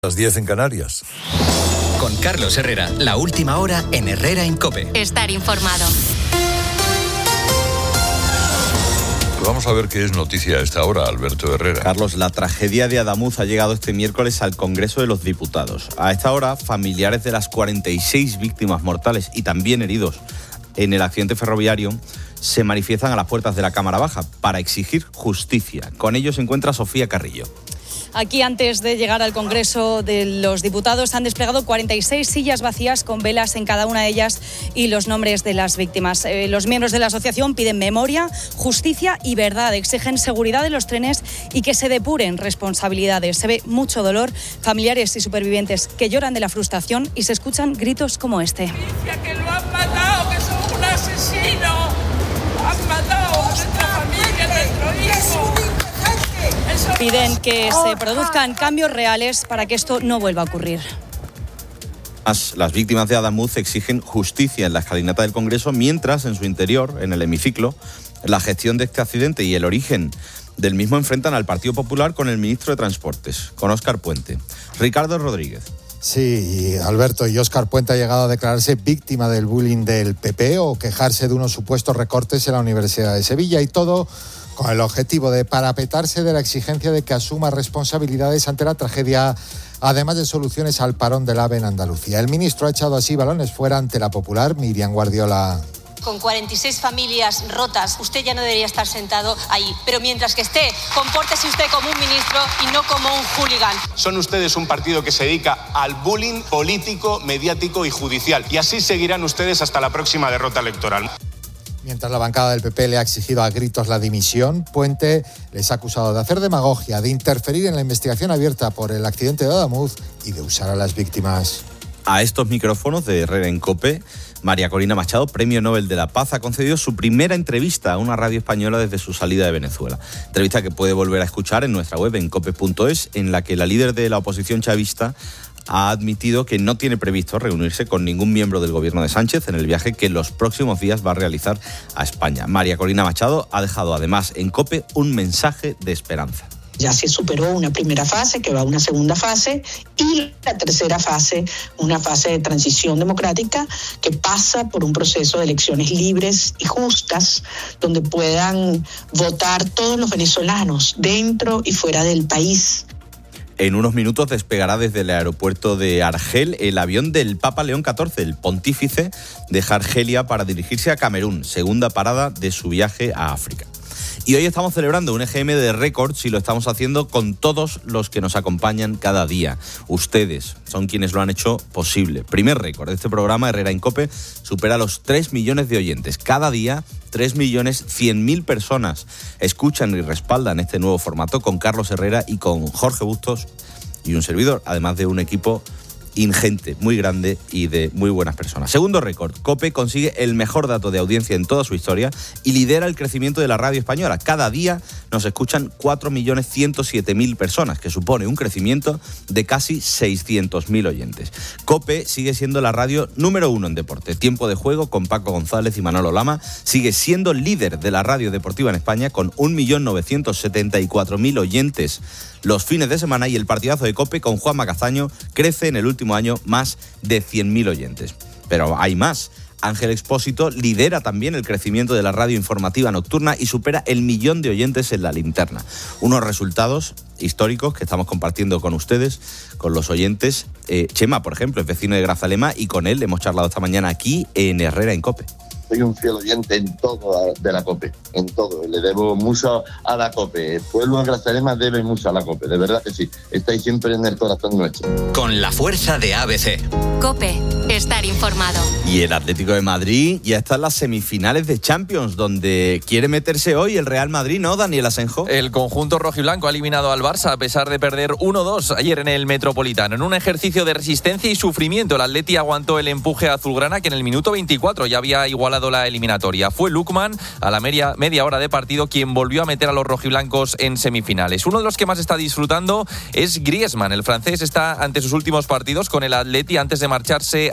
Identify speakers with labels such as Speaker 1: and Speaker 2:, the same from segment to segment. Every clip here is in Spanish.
Speaker 1: Las 10 en Canarias.
Speaker 2: Con Carlos Herrera, la última hora en Herrera en COPE.
Speaker 3: Estar informado.
Speaker 1: Vamos a ver qué es noticia a esta hora, Alberto Herrera.
Speaker 4: Carlos, la tragedia de Adamuz ha llegado este miércoles al Congreso de los Diputados. A esta hora, familiares de las 46 víctimas mortales y también heridos en el accidente ferroviario se manifiestan a las puertas de la Cámara Baja para exigir justicia. Con ellos se encuentra Sofía Carrillo.
Speaker 5: Aquí, antes de llegar al Congreso de los Diputados, han desplegado 46 sillas vacías con velas en cada una de ellas y los nombres de las víctimas. Los miembros de la asociación piden memoria, justicia y verdad. Exigen seguridad en los trenes y que se depuren responsabilidades. Se ve mucho dolor, familiares y supervivientes que lloran de la frustración y se escuchan gritos como este.
Speaker 6: ¡Que lo han matado, que son un asesino! ¡Han matado a nuestra familia, a nuestro hijo!
Speaker 5: Piden que se produzcan cambios reales para que esto no vuelva a ocurrir.
Speaker 4: Las víctimas de Adamuz exigen justicia en la escalinata del Congreso, mientras en su interior, en el hemiciclo, la gestión de este accidente y el origen del mismo enfrentan al Partido Popular con el ministro de Transportes, con Óscar Puente. Ricardo Rodríguez.
Speaker 7: Sí, Alberto, y Óscar Puente ha llegado a declararse víctima del bullying del PP o quejarse de unos supuestos recortes en la Universidad de Sevilla, y todo con el objetivo de parapetarse de la exigencia de que asuma responsabilidades ante la tragedia, además de soluciones al parón del AVE en Andalucía. El ministro ha echado así balones fuera ante la popular Miriam Guardiola.
Speaker 8: Con 46 familias rotas, usted ya no debería estar sentado ahí. Pero mientras que esté, compórtese usted como un ministro y no como un hooligan.
Speaker 9: Son ustedes un partido que se dedica al bullying político, mediático y judicial. Y así seguirán ustedes hasta la próxima derrota electoral.
Speaker 7: Mientras la bancada del PP le ha exigido a gritos la dimisión, Puente les ha acusado de hacer demagogia, de interferir en la investigación abierta por el accidente de Adamuz y de usar a las víctimas.
Speaker 4: A estos micrófonos de Herrera en COPE, María Corina Machado, Premio Nobel de la Paz, ha concedido su primera entrevista a una radio española desde su salida de Venezuela. Entrevista que puede volver a escuchar en nuestra web en cope.es, en la que la líder de la oposición chavista ha admitido que no tiene previsto reunirse con ningún miembro del gobierno de Sánchez en el viaje que en los próximos días va a realizar a España. María Corina Machado ha dejado además en COPE un mensaje de esperanza.
Speaker 10: Ya se superó una primera fase, que va a una segunda fase, y la tercera fase, una fase de transición democrática que pasa por un proceso de elecciones libres y justas, donde puedan votar todos los venezolanos dentro y fuera del país.
Speaker 4: En unos minutos despegará desde el aeropuerto de Argel el avión del Papa León XIV, el pontífice, deja Argelia para dirigirse a Camerún, segunda parada de su viaje a África. Y hoy estamos celebrando un EGM de récords y lo estamos haciendo con todos los que nos acompañan cada día. Ustedes son quienes lo han hecho posible. Primer récord de este programa, Herrera en COPE, supera los 3 millones de oyentes. Cada día, 3.100.000 personas escuchan y respaldan este nuevo formato con Carlos Herrera y con Jorge Bustos y un servidor, además de un equipo ingente, muy grande y de muy buenas personas. Segundo récord, COPE consigue el mejor dato de audiencia en toda su historia y lidera el crecimiento de la radio española. Cada día nos escuchan 4.107.000 personas, que supone un crecimiento de casi 600.000 oyentes. COPE sigue siendo la radio número 1 en deporte. Tiempo de juego con Paco González y Manolo Lama sigue siendo líder de la radio deportiva en España con 1.974.000 oyentes los fines de semana, y el partidazo de COPE con Juanma Castaño crece en el último año más de 100.000 oyentes. Pero hay más. Ángel Expósito lidera también el crecimiento de la radio informativa nocturna y supera el 1.000.000 de oyentes en La Linterna. Unos resultados históricos que estamos compartiendo con ustedes, con los oyentes. Chema, por ejemplo, es vecino de Grazalema y con él hemos charlado esta mañana aquí en Herrera en COPE.
Speaker 11: Soy un fiel oyente en todo de la COPE, en todo. Le debo mucho a la COPE. El pueblo de Grazalema debe mucho a la COPE, de verdad que sí. Estáis siempre en el corazón nuestro.
Speaker 2: Con la fuerza de ABC.
Speaker 3: COPE, estar informado.
Speaker 4: Y el Atlético de Madrid ya está en las semifinales de Champions, donde quiere meterse hoy el Real Madrid, ¿no, Daniel Asenjo?
Speaker 12: El conjunto rojiblanco ha eliminado al Barça a pesar de perder 1-2 ayer en el Metropolitano. En un ejercicio de resistencia y sufrimiento, el Atleti aguantó el empuje azulgrana, que en el minuto 24 ya había igualado la eliminatoria. Fue Lookman, a la media hora de partido, quien volvió a meter a los rojiblancos en semifinales. Uno de los que más está disfrutando es Griezmann. El francés está ante sus últimos partidos con el Atleti antes de marcharse a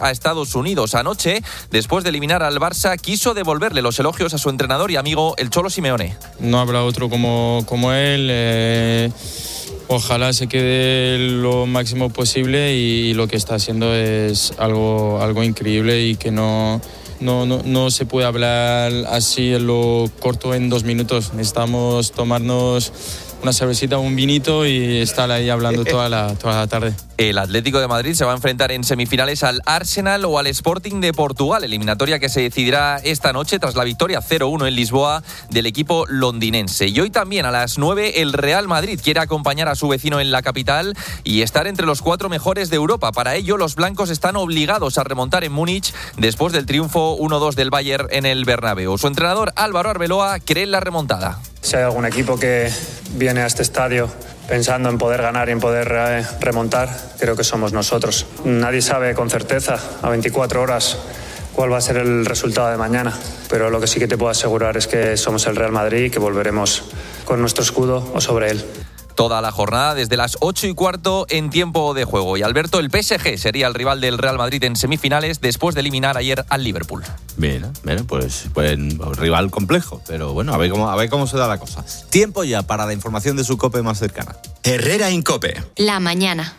Speaker 12: a Estados Unidos. Anoche, después de eliminar al Barça, quiso devolverle los elogios a su entrenador y amigo, el Cholo Simeone.
Speaker 13: No habrá otro como él. Ojalá se quede lo máximo posible y lo que está haciendo es algo increíble y que no se puede hablar así en lo corto en 2 minutos. Necesitamos tomarnos una cervecita, un vinito y estar ahí hablando toda la tarde.
Speaker 12: El Atlético de Madrid se va a enfrentar en semifinales al Arsenal o al Sporting de Portugal, eliminatoria que se decidirá esta noche tras la victoria 0-1 en Lisboa del equipo londinense. Y hoy también a las 9 el Real Madrid quiere acompañar a su vecino en la capital y estar entre los 4 mejores de Europa. Para ello, los blancos están obligados a remontar en Múnich después del triunfo 1-2 del Bayern en el Bernabéu. Su entrenador Álvaro Arbeloa cree en la remontada.
Speaker 14: Si hay algún equipo que viene a este estadio pensando en poder ganar y en poder remontar, creo que somos nosotros. Nadie sabe con certeza a 24 horas cuál va a ser el resultado de mañana, pero lo que sí que te puedo asegurar es que somos el Real Madrid y que volveremos con nuestro escudo o sobre él.
Speaker 12: Toda la jornada desde las 8:15 en tiempo de juego. Y Alberto, el PSG sería el rival del Real Madrid en semifinales después de eliminar ayer al Liverpool.
Speaker 4: Bien, pues rival complejo, pero bueno, a ver cómo se da la cosa. Tiempo ya para la información de su COPE más cercana.
Speaker 2: Herrera Incope.
Speaker 3: La mañana.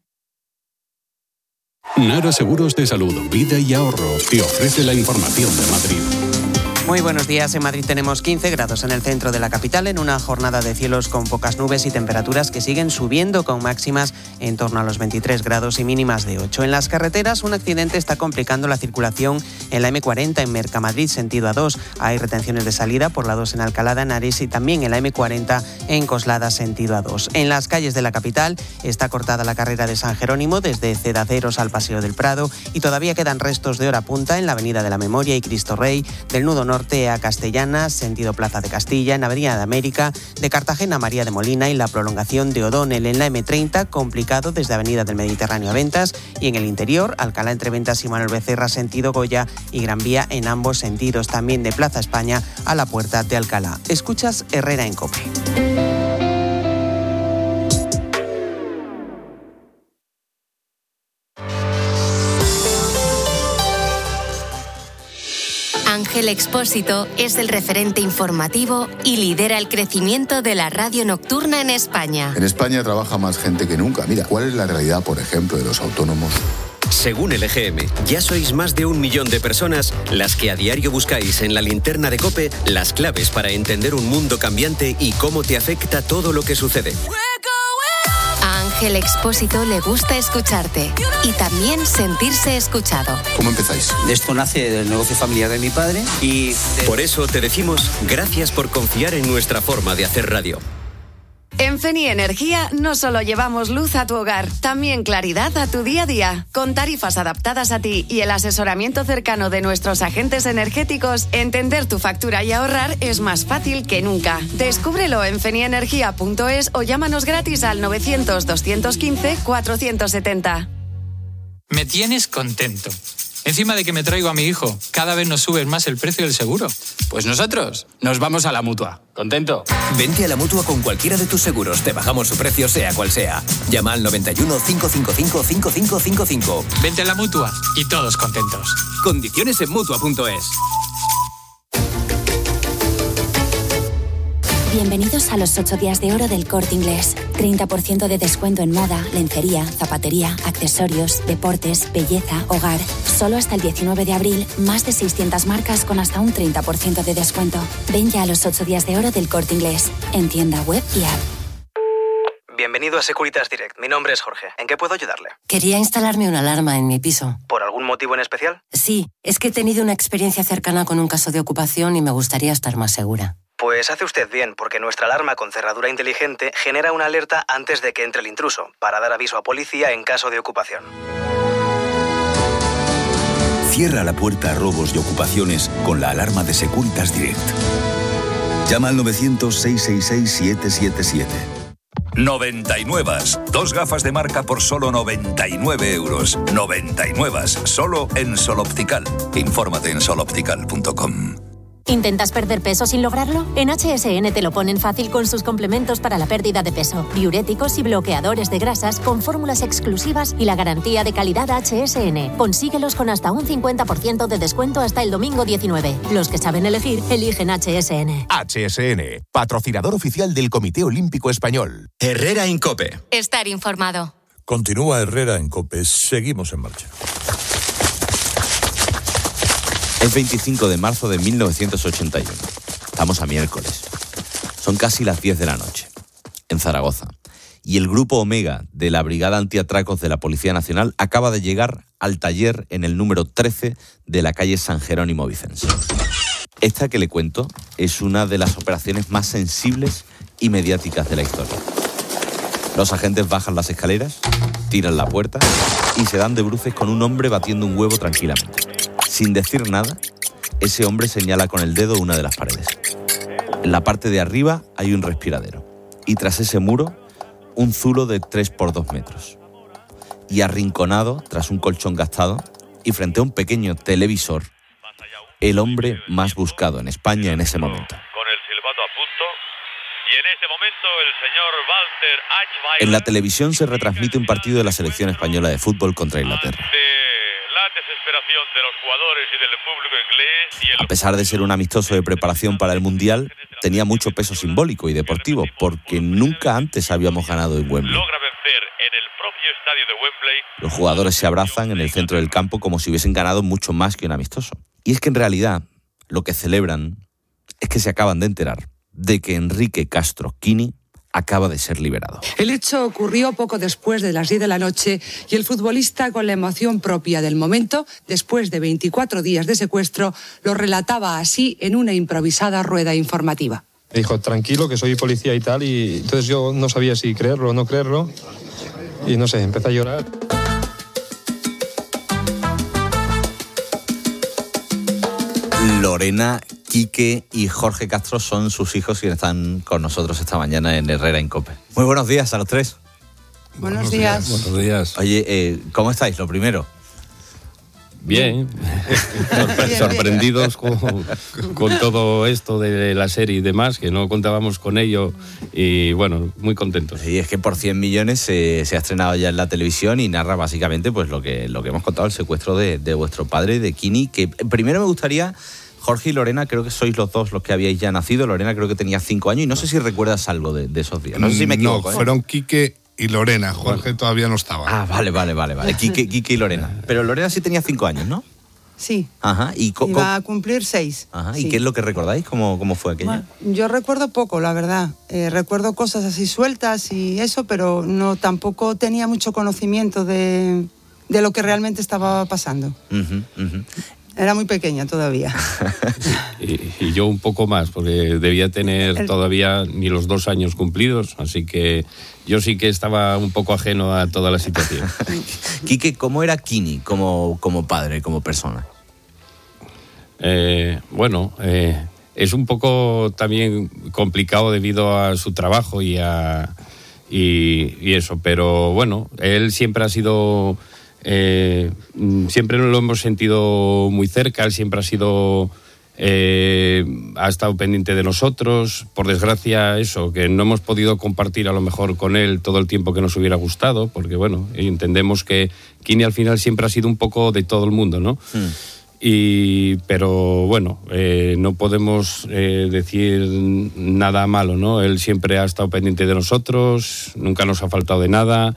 Speaker 15: Nara Seguros de Salud, Vida y Ahorro te ofrece la información de Madrid.
Speaker 16: Muy buenos días. En Madrid tenemos 15 grados en el centro de la capital, en una jornada de cielos con pocas nubes y temperaturas que siguen subiendo con máximas en torno a los 23 grados y mínimas de 8. En las carreteras, un accidente está complicando la circulación en la M40 en Mercamadrid, sentido A2. Hay retenciones de salida por la 2 en Alcalá de Henares y también en la M40 en Coslada, sentido A2. En las calles de la capital está cortada la carrera de San Jerónimo desde Cedaceros al Paseo del Prado y todavía quedan restos de hora punta en la Avenida de la Memoria y Cristo Rey, del nudo norte a Castellana, sentido Plaza de Castilla, en Avenida de América, de Cartagena a María de Molina y la prolongación de O'Donnell en la M30, complicado desde Avenida del Mediterráneo a Ventas, y en el interior, Alcalá entre Ventas y Manuel Becerra, sentido Goya, y Gran Vía en ambos sentidos, también de Plaza España a la Puerta de Alcalá. Escuchas Herrera en COPE.
Speaker 3: Ángel Expósito es el referente informativo y lidera el crecimiento de la radio nocturna en España.
Speaker 17: En España trabaja más gente que nunca. Mira, ¿cuál es la realidad, por ejemplo, de los autónomos?
Speaker 18: Según el EGM, ya sois más de 1 millón de personas las que a diario buscáis en la linterna de COPE las claves para entender un mundo cambiante y cómo te afecta todo lo que sucede.
Speaker 3: A Ángel Expósito le gusta escucharte y también sentirse escuchado.
Speaker 17: ¿Cómo empezáis?
Speaker 19: De esto nace el negocio familiar de mi padre y...
Speaker 18: Por eso te decimos gracias por confiar en nuestra forma de hacer radio.
Speaker 20: En Feni Energía no solo llevamos luz a tu hogar, también claridad a tu día a día. Con tarifas adaptadas a ti y el asesoramiento cercano de nuestros agentes energéticos, entender tu factura y ahorrar es más fácil que nunca. Descúbrelo en fenienergia.es o llámanos gratis al 900-215-470.
Speaker 21: Me tienes contento. Encima de que me traigo a mi hijo, cada vez nos sube más el precio del seguro. Pues nosotros nos vamos a la Mutua. ¿Contento?
Speaker 2: Vente a la Mutua con cualquiera de tus seguros. Te bajamos su precio sea cual sea. Llama al 91 555 5555.
Speaker 21: Vente a la Mutua y todos contentos.
Speaker 2: Condiciones en Mutua.es.
Speaker 22: Bienvenidos a los 8 días de oro del Corte Inglés. 30% de descuento en moda, lencería, zapatería, accesorios, deportes, belleza, hogar. Solo hasta el 19 de abril, más de 600 marcas con hasta un 30% de descuento. Ven ya a los 8 días de oro del Corte Inglés. En tienda web y app.
Speaker 16: Bienvenido a Securitas Direct. Mi nombre es Jorge. ¿En qué puedo ayudarle?
Speaker 23: Quería instalarme una alarma en mi piso.
Speaker 16: ¿Por algún motivo en especial?
Speaker 23: Sí, es que he tenido una experiencia cercana con un caso de ocupación y me gustaría estar más segura.
Speaker 16: Pues hace usted bien, porque nuestra alarma con cerradura inteligente genera una alerta antes de que entre el intruso, para dar aviso a policía en caso de ocupación.
Speaker 24: Cierra la puerta a robos y ocupaciones con la alarma de Securitas Direct. Llama al 900-666-777.
Speaker 25: 99. 2 gafas de marca por solo 99 euros. 99. Solo en Sol Optical. Infórmate en soloptical.com.
Speaker 1: ¿Intentas perder peso sin lograrlo? En HSN te lo ponen fácil con sus complementos para la pérdida de peso, diuréticos y bloqueadores de grasas con fórmulas exclusivas y la garantía de calidad HSN. Consíguelos con hasta un 50% de descuento hasta el domingo 19. Los que saben elegir, eligen HSN.
Speaker 5: HSN, patrocinador oficial del Comité Olímpico Español.
Speaker 6: Herrera en COPE.
Speaker 3: Estar informado.
Speaker 25: Continúa Herrera en COPE. Seguimos en marcha.
Speaker 4: Es 25 de marzo de 1981. Estamos a miércoles. Son casi las 10 de la noche. En Zaragoza. Y el grupo Omega de la Brigada Antiatracos de la Policía Nacional acaba de llegar al taller en el número 13 de la calle San Jerónimo Vicens. Esta que le cuento es una de las operaciones más sensibles y mediáticas de la historia. Los agentes bajan las escaleras, tiran la puerta y se dan de bruces con un hombre batiendo un huevo tranquilamente. Sin decir nada, ese hombre señala con el dedo una de las paredes. En la parte de arriba hay un respiradero y tras ese muro, un zulo de 3 por 2 metros. Y arrinconado, tras un colchón gastado y frente a un pequeño televisor, el hombre más buscado en España en ese momento.
Speaker 8: Con el silbato a punto y en ese momento el señor Walter Eichweiler...
Speaker 4: En la televisión se retransmite un partido de la selección española de fútbol contra Inglaterra.
Speaker 8: La desesperación de los jugadores y del público inglés...
Speaker 4: A pesar de ser un amistoso de preparación para el Mundial, tenía mucho peso simbólico y deportivo, porque nunca antes habíamos ganado en Wembley.
Speaker 8: Logra vencer en el propio estadio de Wembley.
Speaker 4: Los jugadores se abrazan en el centro del campo como si hubiesen ganado mucho más que un amistoso. Y es que en realidad lo que celebran es que se acaban de enterar de que Enrique Castro Quini acaba de ser liberado.
Speaker 9: El hecho ocurrió poco después de las 10 de la noche y el futbolista, con la emoción propia del momento, después de 24 días de secuestro, lo relataba así en una improvisada rueda informativa.
Speaker 26: Me dijo, tranquilo, que soy policía y tal, y entonces yo no sabía si creerlo o no creerlo, y no sé, empecé a llorar.
Speaker 4: Lorena, Quique y Jorge Castro son sus hijos quienes están con nosotros esta mañana en Herrera en COPE. Muy buenos días a los tres.
Speaker 9: Buenos días.
Speaker 25: Buenos días.
Speaker 4: Oye, ¿cómo estáis? Lo primero.
Speaker 27: Bien, sorprendidos con todo esto de la serie y demás, que no contábamos con ello, y bueno, muy contentos.
Speaker 4: Y es que por 100 millones se ha estrenado ya en la televisión y narra básicamente pues lo que hemos contado, el secuestro de vuestro padre, de Quini, que primero me gustaría... Jorge y Lorena, creo que sois los dos los que habíais ya nacido. Lorena creo que tenía 5 años y no sé si recuerdas algo de esos días. No sé si me equivoco.
Speaker 28: No, fueron Quique y Lorena. Jorge todavía no estaba.
Speaker 4: Ah, vale. Quique y Lorena. Pero Lorena sí tenía 5 años, ¿no?
Speaker 29: Sí.
Speaker 4: Ajá.
Speaker 29: Iba a cumplir 6.
Speaker 4: Ajá.
Speaker 29: Sí.
Speaker 4: ¿Y qué es lo que recordáis? ¿Cómo fue aquello?
Speaker 29: Bueno, yo recuerdo poco, la verdad. Recuerdo cosas así sueltas y eso, pero no tampoco tenía mucho conocimiento de lo que realmente estaba pasando. Era muy pequeña todavía.
Speaker 27: Y yo un poco más, porque debía tener todavía ni los 2 años cumplidos, así que yo sí que estaba un poco ajeno a toda la situación.
Speaker 4: Quique, ¿cómo era Quini como padre, como persona?
Speaker 27: Es un poco también complicado debido a su trabajo y eso, pero bueno, él siempre ha sido... siempre lo hemos sentido muy cerca, él siempre ha estado pendiente de nosotros. Por desgracia, eso, que no hemos podido compartir a lo mejor con él todo el tiempo que nos hubiera gustado, porque bueno, entendemos que Quini al final siempre ha sido un poco de todo el mundo, ¿no? Pero bueno, no podemos decir nada malo, ¿no? Él siempre ha estado pendiente de nosotros, nunca nos ha faltado de nada.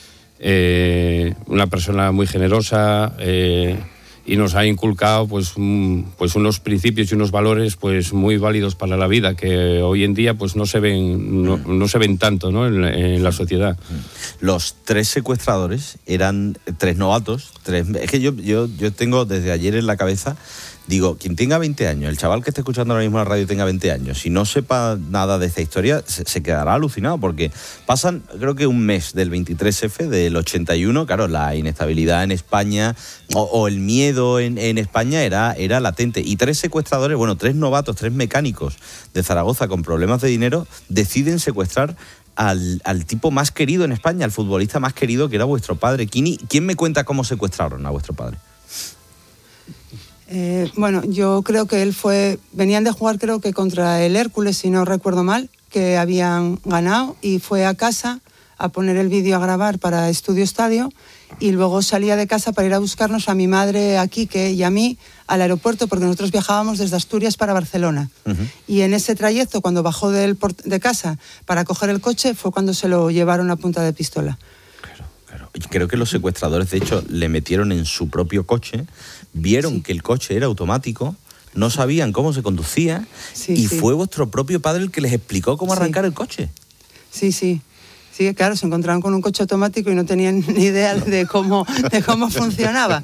Speaker 27: Una persona muy generosa y nos ha inculcado pues unos principios y unos valores pues muy válidos para la vida, que hoy en día pues no se ven tanto, ¿no? en la sociedad.
Speaker 4: Los 3 secuestradores eran 3 novatos. Es que yo tengo desde ayer en la cabeza. Digo, quien tenga 20 años, el chaval que esté escuchando ahora mismo la radio tenga 20 años, si no sepa nada de esta historia, se quedará alucinado, porque pasan, creo que un mes del 23F, del 81, claro, la inestabilidad en España o el miedo en España era latente. Y 3 secuestradores, 3 novatos, 3 mecánicos de Zaragoza con problemas de dinero, deciden secuestrar al tipo más querido en España, al futbolista más querido, que era vuestro padre, Quini. ¿Quién me cuenta cómo secuestraron a vuestro padre?
Speaker 29: Bueno, yo creo que venían de jugar creo que contra el Hércules, si no recuerdo mal, que habían ganado, y fue a casa a poner el vídeo a grabar para Estudio Estadio, y luego salía de casa para ir a buscarnos a mi madre, a Quique y a mí al aeropuerto, porque nosotros viajábamos desde Asturias para Barcelona. Y en ese trayecto, cuando bajó de casa para coger el coche, fue cuando se lo llevaron a punta de pistola.
Speaker 4: Claro. Creo que los secuestradores, de hecho, le metieron en su propio coche, vieron que el coche era automático, no sabían cómo se conducía, y fue vuestro propio padre el que les explicó cómo arrancar el coche.
Speaker 29: Sí, claro, se encontraron con un coche automático y no tenían ni idea de cómo funcionaba.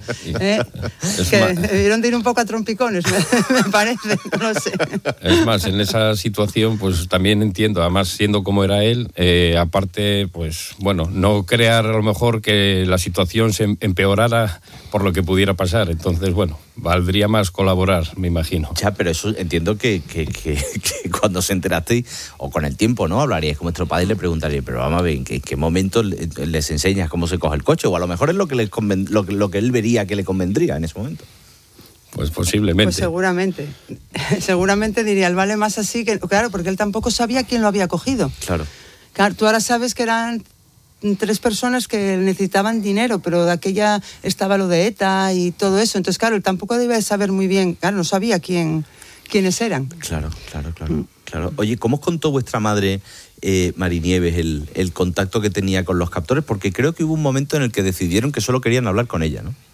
Speaker 29: Que debieron de ir un poco a trompicones, me parece, no sé.
Speaker 27: Es más, en esa situación, pues también entiendo, además siendo como era él, aparte, pues bueno, no crear a lo mejor que la situación se empeorara por lo que pudiera pasar. Entonces, bueno, valdría más colaborar, me imagino.
Speaker 4: Ya, pero eso entiendo que cuando se enterasteis, o con el tiempo, ¿no? Hablaríais con vuestro padre y le preguntaríais, pero vamos a ver, ¿en qué momento les enseñas cómo se coge el coche? O a lo mejor es lo que él vería que le convendría en ese momento.
Speaker 27: Pues posiblemente.
Speaker 29: Pues seguramente. Seguramente diría, el vale más así, que claro, porque él tampoco sabía quién lo había cogido.
Speaker 4: Claro,
Speaker 29: tú ahora sabes que eran 3 personas que necesitaban dinero, pero de aquella estaba lo de ETA y todo eso. Entonces, claro, él tampoco debía saber muy bien, claro, no sabía quiénes eran.
Speaker 4: Claro. Oye, ¿cómo os contó vuestra madre, Marinieves, el contacto que tenía con los captores? Porque creo que hubo un momento en el que decidieron que solo querían hablar con ella, ¿no?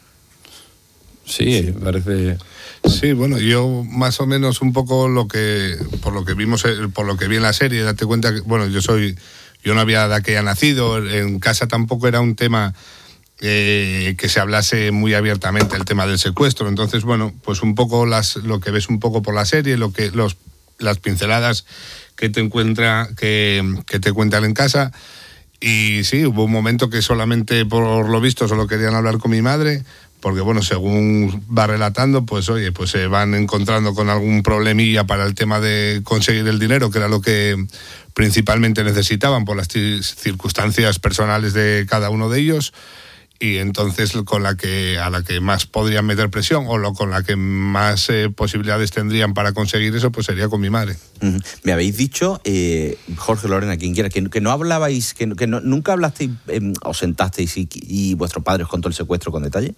Speaker 27: Sí, parece...
Speaker 28: Sí, bueno, yo más o menos un poco por lo que vi en la serie, date cuenta que, bueno, yo no había de que haya nacido, en casa tampoco era un tema que se hablase muy abiertamente, el tema del secuestro. Entonces, bueno, pues un poco lo que ves un poco por la serie, las pinceladas que te cuentan en casa. Y sí, hubo un momento que solamente, por lo visto, solo querían hablar con mi madre, porque bueno, según va relatando, pues oye, pues se van encontrando con algún problemilla para el tema de conseguir el dinero, que era lo que principalmente necesitaban por las circunstancias personales de cada uno de ellos, y entonces a la que más podrían meter presión con la que más posibilidades tendrían para conseguir eso, pues sería con mi madre.
Speaker 4: Me habéis dicho, Jorge, Lorena, quien quiera, que no hablabais, que nunca hablasteis, os sentasteis y vuestro padre os contó el secuestro con detalle.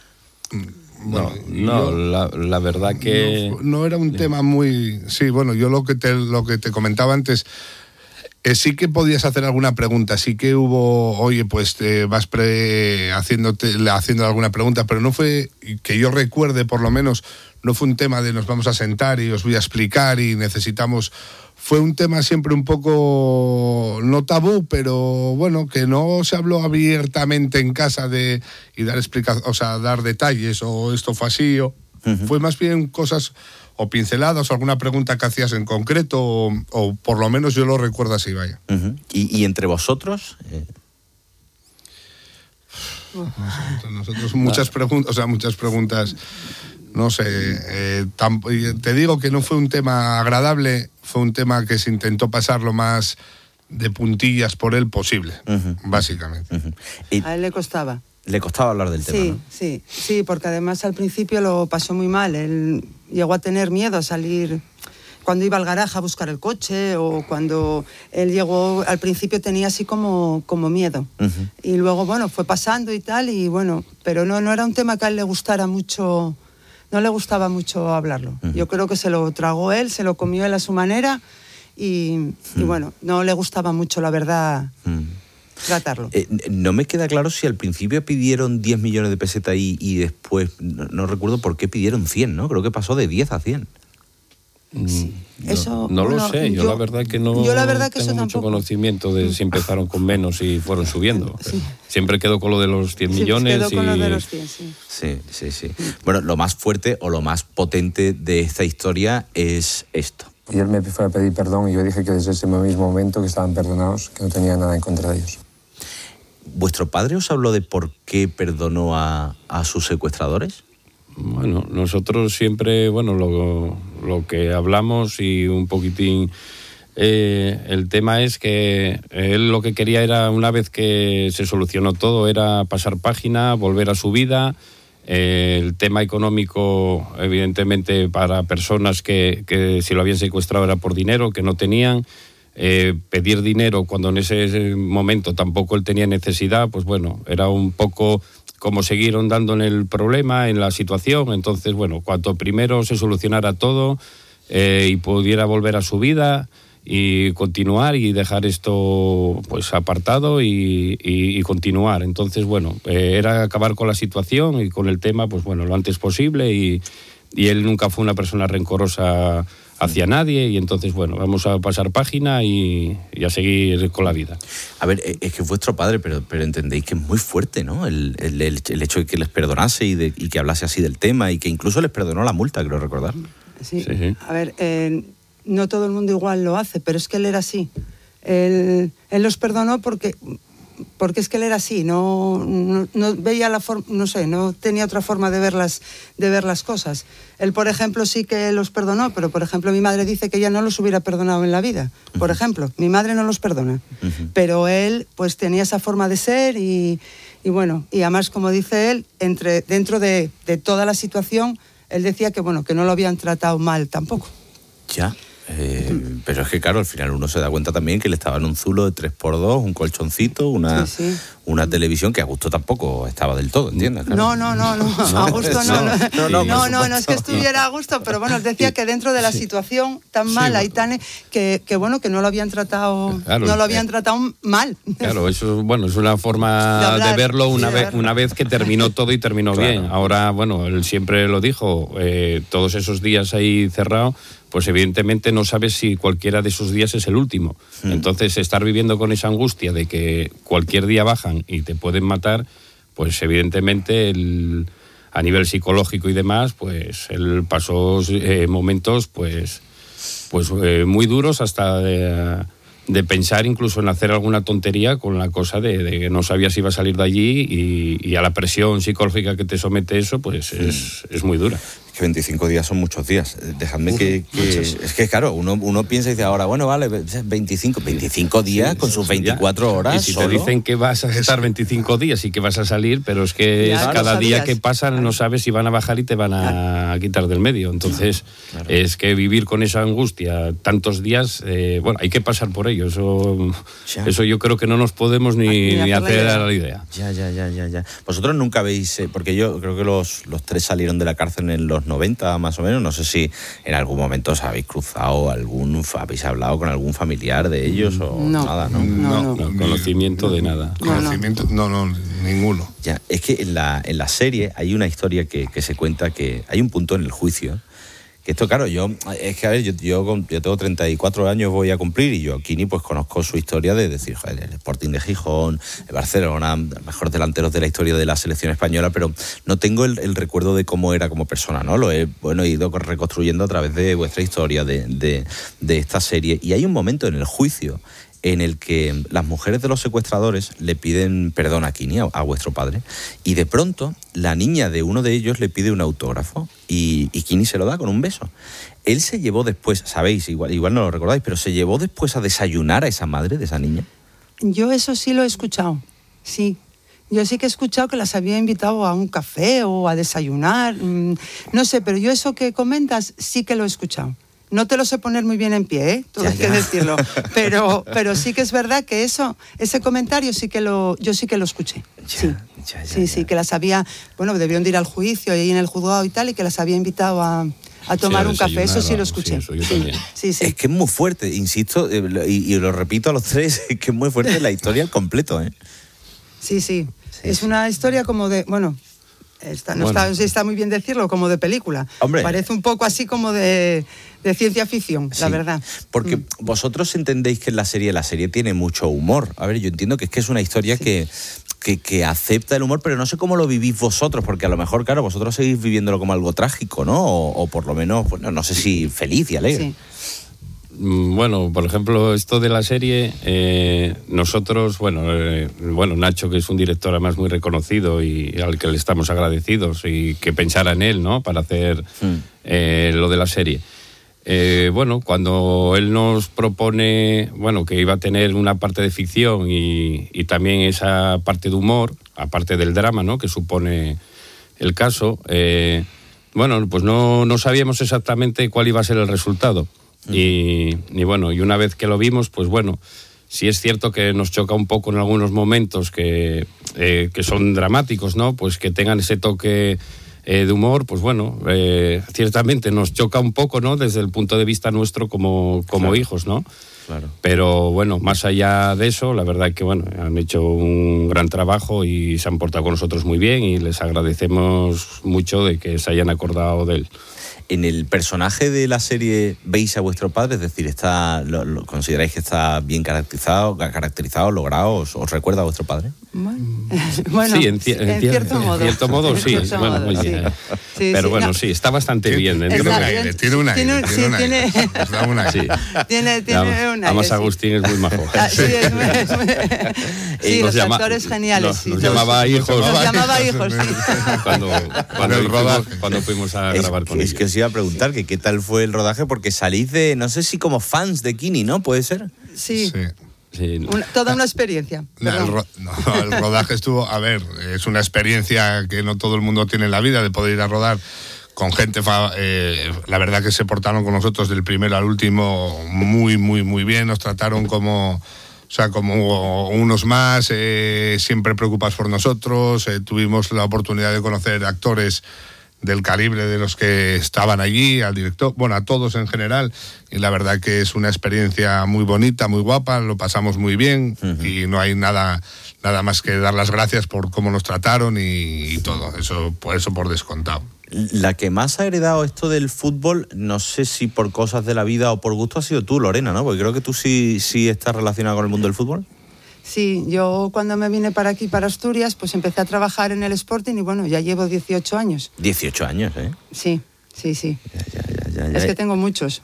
Speaker 27: Bueno, la verdad que...
Speaker 28: No era un tema muy... Sí, bueno, yo lo que te comentaba antes, sí que podías hacer alguna pregunta, sí que hubo, oye, pues te vas haciendo alguna pregunta, pero no fue, que yo recuerde por lo menos, no fue un tema de nos vamos a sentar y os voy a explicar y necesitamos... Fue un tema siempre un poco, no tabú, pero bueno, que no se habló abiertamente en casa y dar explicaciones, o sea, dar detalles, o esto fue así, fue más bien cosas o pinceladas o alguna pregunta que hacías en concreto, o por lo menos yo lo recuerdo así, vaya.
Speaker 4: ¿Y entre vosotros?
Speaker 28: Nosotros muchas preguntas, no sé, te digo que no fue un tema agradable, fue un tema que se intentó pasar lo más de puntillas por él posible, básicamente.
Speaker 29: A él le costaba.
Speaker 4: Le costaba hablar del tema, ¿no?
Speaker 29: Sí, porque además al principio lo pasó muy mal. Él llegó a tener miedo a salir cuando iba al garaje a buscar el coche, o cuando él llegó, al principio tenía así como miedo. Y luego, bueno, fue pasando y tal, y bueno, pero no era un tema que a él le gustara mucho, no le gustaba mucho hablarlo. Yo creo que se lo tragó él, se lo comió él a su manera, y bueno, no le gustaba mucho, la verdad, tratarlo.
Speaker 4: No me queda claro si al principio pidieron 10 millones de pesetas y después, no recuerdo por qué pidieron 100, ¿no? Creo que pasó de 10 a 100.
Speaker 29: Sí. Eso,
Speaker 27: no lo sé, yo la verdad que no
Speaker 29: tengo
Speaker 27: mucho conocimiento de si empezaron con menos y fueron subiendo. Sí. Siempre quedo con lo de los 100 millones.
Speaker 29: Quedó con lo de los 100, sí.
Speaker 4: Sí. Bueno, lo más fuerte o lo más potente de esta historia es esto.
Speaker 6: Y él me fue a pedir perdón y yo dije que desde ese mismo momento que estaban perdonados, que no tenía nada en contra de ellos.
Speaker 4: ¿Vuestro padre os habló de por qué perdonó a sus secuestradores?
Speaker 27: Bueno, nosotros siempre, bueno, lo que hablamos y un poquitín, el tema es que él lo que quería era, una vez que se solucionó todo, era pasar página, volver a su vida, El tema económico, evidentemente, para personas que si lo habían secuestrado era por dinero, que no tenían. Pedir dinero cuando en ese momento tampoco él tenía necesidad, pues bueno, era un poco como seguir ahondando en el problema, en la situación. Entonces, bueno, cuanto primero se solucionara todo y pudiera volver a su vida y continuar y dejar esto pues apartado y continuar. Entonces, bueno, era acabar con la situación y con el tema, pues bueno, lo antes posible y él nunca fue una persona rencorosa hacia nadie y entonces, bueno, vamos a pasar página y a seguir con la vida.
Speaker 4: A ver, es que es vuestro padre, pero entendéis que es muy fuerte, ¿no? El hecho de que les perdonase y que hablase así del tema y que incluso les perdonó la multa, creo recordar.
Speaker 29: Sí. A ver, no todo el mundo igual lo hace, pero es que él era así. Él los perdonó porque es que él era así, no veía la forma, no sé, no tenía otra forma de ver las cosas. Él, por ejemplo, sí que los perdonó, pero, por ejemplo, mi madre dice que ella no los hubiera perdonado en la vida. Por ejemplo, mi madre no los perdona. Pero él, pues, tenía esa forma de ser y bueno, y además, como dice él, dentro de toda la situación, él decía que, bueno, que no lo habían tratado mal tampoco.
Speaker 4: Ya. Pero es que claro, al final uno se da cuenta también que le estaba en un zulo de 3x2, un colchoncito, una televisión que a gusto tampoco estaba del todo, ¿entiendes? Claro.
Speaker 29: No, a gusto no es que estuviera a gusto, pero bueno, él decía que dentro de la situación tan mala y tan que bueno, que no lo habían tratado, no lo habían tratado mal.
Speaker 27: Claro, eso bueno, es una forma de verlo una vez que terminó todo y terminó bien. Ahora, bueno, él siempre lo dijo, todos esos días ahí cerrado, pues evidentemente no sabes si cualquiera de esos días es el último. Entonces, estar viviendo con esa angustia de que cualquier día bajan y te pueden matar, pues evidentemente a nivel psicológico y demás, pues él pasó momentos pues muy duros hasta de pensar incluso en hacer alguna tontería con la cosa de que no sabía si iba a salir de allí y a la presión psicológica que te somete eso, pues es muy dura.
Speaker 4: Que 25 días son muchos días. Dejadme es que claro, uno piensa y dice ahora, bueno, vale, 25 días con sus 24 horas.
Speaker 27: Y si te dicen que vas a estar 25 días y que vas a salir, pero es que cada día que pasa no sabes si van a bajar y te van a quitar del medio. Entonces, es que vivir con esa angustia tantos días, bueno, hay que pasar por ello. Eso yo creo que no nos podemos ni hacer a la idea.
Speaker 4: Ya. Vosotros nunca veis, porque yo creo que los tres salieron de la cárcel en los 90 más o menos, no sé si en algún momento os habéis cruzado habéis hablado con algún familiar de ellos o nada, ¿no?
Speaker 27: No, conocimiento de nada.
Speaker 28: Conocimiento, no, ninguno.
Speaker 4: Ya, es que en la serie hay una historia que se cuenta que hay un punto en el juicio. Que esto, claro, yo tengo 34 años, voy a cumplir, y yo a Quini pues conozco su historia de decir, joder, el Sporting de Gijón, el Barcelona, los mejores delanteros de la historia de la selección española, pero no tengo el recuerdo de cómo era como persona, ¿no? Lo he ido reconstruyendo a través de vuestra historia, de esta serie. Y hay un momento en el juicio en el que las mujeres de los secuestradores le piden perdón a Quini, a vuestro padre, y de pronto la niña de uno de ellos le pide un autógrafo y Quini se lo da con un beso. Él se llevó después, sabéis, igual no lo recordáis, pero se llevó después a desayunar a esa madre de esa niña.
Speaker 29: Yo eso sí lo he escuchado, sí. Yo sí que he escuchado que las había invitado a un café o a desayunar, no sé, pero yo eso que comentas sí que lo he escuchado. No te lo sé poner muy bien en pie, todo hay que decirlo, pero sí que es verdad que ese comentario yo sí que lo escuché. Sí, que las había, bueno, debieron de ir al juicio ahí en el juzgado y tal, y que las había invitado a tomar un café, eso sí lo escuché. Sí.
Speaker 4: Es que es muy fuerte, insisto, y lo repito a los tres, es que es muy fuerte la historia al completo, ¿eh?
Speaker 29: Sí. Es una historia como de, bueno, está muy bien decirlo, como de película.
Speaker 4: Hombre.
Speaker 29: Parece un poco así como de ciencia ficción, la verdad.
Speaker 4: Porque vosotros entendéis que la serie tiene mucho humor. A ver, yo entiendo que es una historia que acepta el humor, pero no sé cómo lo vivís vosotros, porque a lo mejor, claro, vosotros seguís viviéndolo como algo trágico, ¿no? O por lo menos, bueno, no sé si feliz y alegre.
Speaker 29: Sí.
Speaker 27: Bueno, por ejemplo, esto de la serie, nosotros, bueno, Nacho, que es un director además muy reconocido y al que le estamos agradecidos, y que pensara en él, ¿no?, para hacer lo de la serie. Bueno, cuando él nos propone, bueno, que iba a tener una parte de ficción y también esa parte de humor, aparte del drama, ¿no?, que supone el caso, bueno, pues no sabíamos exactamente cuál iba a ser el resultado. Y bueno, y una vez que lo vimos, pues bueno, sí es cierto que nos choca un poco en algunos momentos que son dramáticos, ¿no? Pues que tengan ese toque de humor, pues bueno, ciertamente nos choca un poco, ¿no? Desde el punto de vista nuestro como claro, hijos, ¿no? Claro. Pero bueno, más allá de eso, la verdad que bueno, han hecho un gran trabajo y se han portado con nosotros muy bien y les agradecemos mucho de que se hayan acordado de él.
Speaker 4: En el personaje de la serie, ¿veis a vuestro padre? Es decir, ¿consideráis que está bien caracterizado, logrado? ¿Os recuerda a vuestro padre?
Speaker 29: Bueno,
Speaker 27: sí, en cierto modo. En cierto modo, sí.
Speaker 29: Cierto
Speaker 27: bueno,
Speaker 29: modo,
Speaker 27: muy bien.
Speaker 29: Sí,
Speaker 27: pero bueno, sí, está bastante bien.
Speaker 28: Tiene un aire. Tiene un aire.
Speaker 27: Además, Agustín es muy majo.
Speaker 29: Sí, los actores geniales.
Speaker 27: Nos llamaba hijos.
Speaker 29: Nos llamaba hijos, sí.
Speaker 27: Cuando fuimos a grabar con ellos.
Speaker 4: Es que os iba a preguntar que qué tal fue el rodaje, porque salís de, no sé si como fans de Kini, ¿no? ¿Puede ser?
Speaker 29: Sí. Toda una experiencia.
Speaker 28: El rodaje estuvo, a ver, es una experiencia que no todo el mundo tiene en la vida, de poder ir a rodar con gente, la verdad que se portaron con nosotros del primero al último muy, muy, muy bien, nos trataron como unos más, siempre preocupados por nosotros, tuvimos la oportunidad de conocer actores del calibre de los que estaban allí, al director, bueno, a todos en general, y la verdad que es una experiencia muy bonita, muy guapa, lo pasamos muy bien, y no hay nada más que dar las gracias por cómo nos trataron y todo, eso por descontado.
Speaker 4: La que más ha heredado esto del fútbol, no sé si por cosas de la vida o por gusto, ha sido tú, Lorena, ¿no? Porque creo que tú sí estás relacionada con el mundo del fútbol.
Speaker 29: Sí, yo cuando me vine para aquí, para Asturias, pues empecé a trabajar en el Sporting y bueno, ya llevo 18 años.
Speaker 4: 18 años, ¿eh?
Speaker 29: Sí.
Speaker 4: Ya.
Speaker 29: Es que tengo muchos.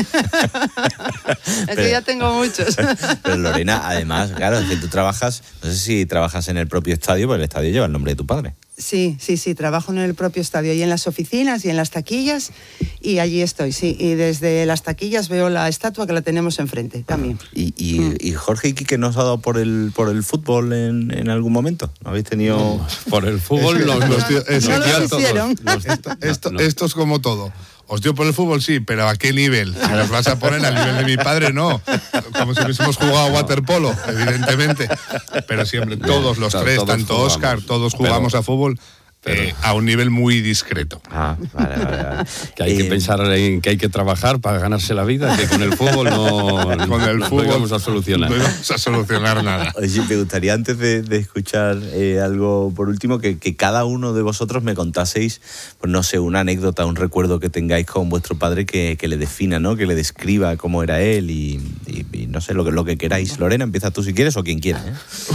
Speaker 29: Que ya tengo muchos.
Speaker 4: Pero Lorena, además, claro, es que tú trabajas, no sé si trabajas en el propio estadio, pero el estadio lleva el nombre de tu padre.
Speaker 29: Sí, trabajo en el propio estadio, y en las oficinas y en las taquillas, y allí estoy, sí. Y desde las taquillas veo la estatua que la tenemos enfrente también.
Speaker 4: ¿Y Jorge y Quique no os ha dado por el fútbol en algún momento? ¿No habéis tenido...?
Speaker 27: No, por el fútbol
Speaker 29: no lo hicieron.
Speaker 28: Esto es como todo. Os dio por el fútbol, sí, pero ¿a qué nivel? Si nos vas a poner al nivel de mi padre, no. Como si hubiésemos jugado waterpolo, evidentemente. Pero siempre, todos los tres, todos tanto jugamos. Óscar, todos jugamos a fútbol. A un nivel muy discreto.
Speaker 4: Vale.
Speaker 27: Que hay que pensar en que hay que trabajar para ganarse la vida, que con el fútbol no vamos a solucionar.
Speaker 28: No vamos a solucionar nada.
Speaker 4: Oye, me gustaría, antes de escuchar algo por último, que cada uno de vosotros me contaseis, pues no sé, una anécdota, un recuerdo que tengáis con vuestro padre que le defina, ¿no? Que le describa cómo era él y no sé, lo que queráis. Lorena, empieza tú si quieres o quien quiera, ¿eh?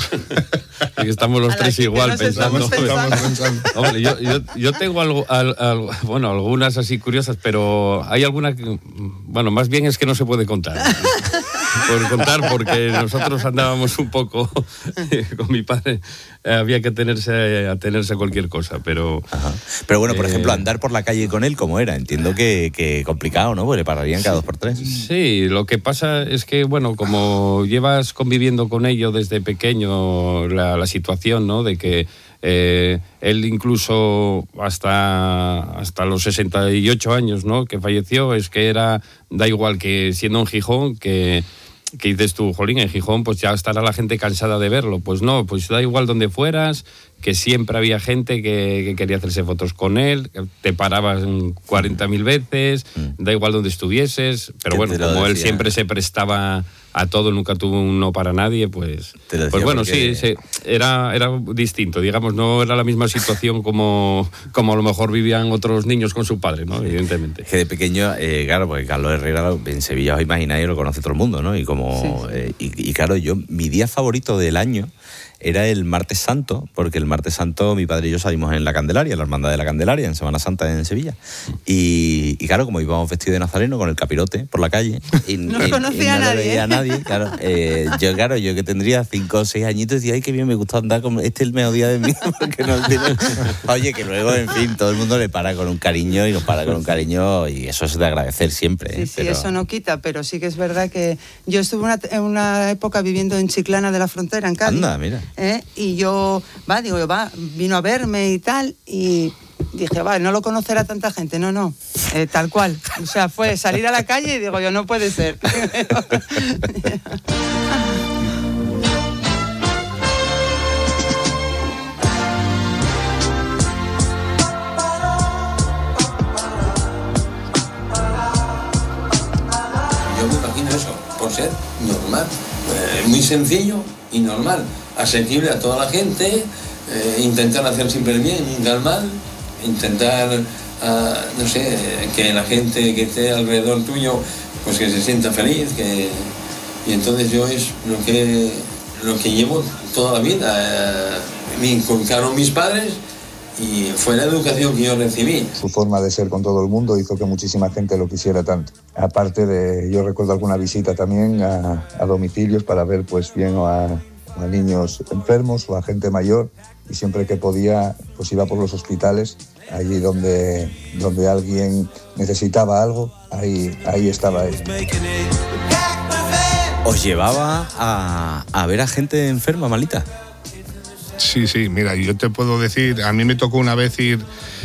Speaker 27: Estamos los tres igual pensando. Hombre, yo tengo algunas así curiosas, pero hay alguna que, bueno, más bien es que no se puede contar. Por contar, porque nosotros andábamos un poco con mi padre, había que atenerse a cualquier cosa, pero...
Speaker 4: Ajá. Pero bueno, por ejemplo, andar por la calle con él, ¿cómo era? Entiendo que complicado, ¿no? Porque le pararían cada 2 por 3.
Speaker 27: Sí, lo que pasa es que, bueno, como llevas conviviendo con ello desde pequeño, la situación, ¿no? De que él incluso hasta los 68 años, ¿no? Que falleció, es que da igual que siendo en Gijón, que dices tú, jolín, en Gijón pues ya estará la gente cansada de verlo. Pues no, pues da igual donde fueras, que siempre había gente que quería hacerse fotos con él, te parabas 40.000 veces, da igual donde estuvieses, pero bueno, como él siempre se prestaba a todo, nunca tuvo un no para nadie, pues bueno, porque... sí, era distinto, digamos, no era la misma situación como a lo mejor vivían otros niños con su padre, ¿no? Evidentemente.
Speaker 4: Es que de pequeño, claro, porque Carlos Herrera en Sevilla, os imagináis, lo conoce todo el mundo, ¿no? Y como y claro, mi día favorito del año era el martes santo, porque el martes santo mi padre y yo salimos en la Candelaria, la hermandad de la Candelaria, en Semana Santa en Sevilla. Y claro, como íbamos vestidos de nazareno con el capirote por la calle, y
Speaker 29: no conocía
Speaker 4: a nadie, claro. Yo que tendría 5 o 6 añitos, decía, ay, qué bien, me gusta andar con el mediodía de mí, porque no tiene... Oye, que luego, en fin, todo el mundo le para con un cariño y nos para con un cariño, y eso es de agradecer siempre.
Speaker 29: Sí, pero... eso no quita, pero sí que es verdad que yo estuve en una época viviendo en Chiclana de la Frontera, en Cádiz.
Speaker 4: Anda, mira.
Speaker 29: Y yo, vino a verme y tal, y dije, vale, no lo conocerá tanta gente. No, tal cual. O sea, fue salir a la calle y digo yo, no puede ser.
Speaker 7: Yo me imagino eso, por ser normal, muy sencillo y normal, asequible a toda la gente, intentar hacer siempre el bien, nunca el mal, intentar, no sé, que la gente que esté alrededor tuyo, pues que se sienta feliz, y entonces yo es lo que llevo toda la vida, me inculcaron mis padres. Y fue la educación que yo recibí.
Speaker 10: Su forma de ser con todo el mundo hizo que muchísima gente lo quisiera tanto. Aparte de, yo recuerdo alguna visita también a domicilios para ver pues bien a niños enfermos o a gente mayor, y siempre que podía pues iba por los hospitales, allí donde alguien necesitaba algo, ahí estaba él.
Speaker 4: ¿Os llevaba a ver a gente enferma, malita?
Speaker 28: Sí, mira, yo te puedo decir, a mí me tocó una vez ir,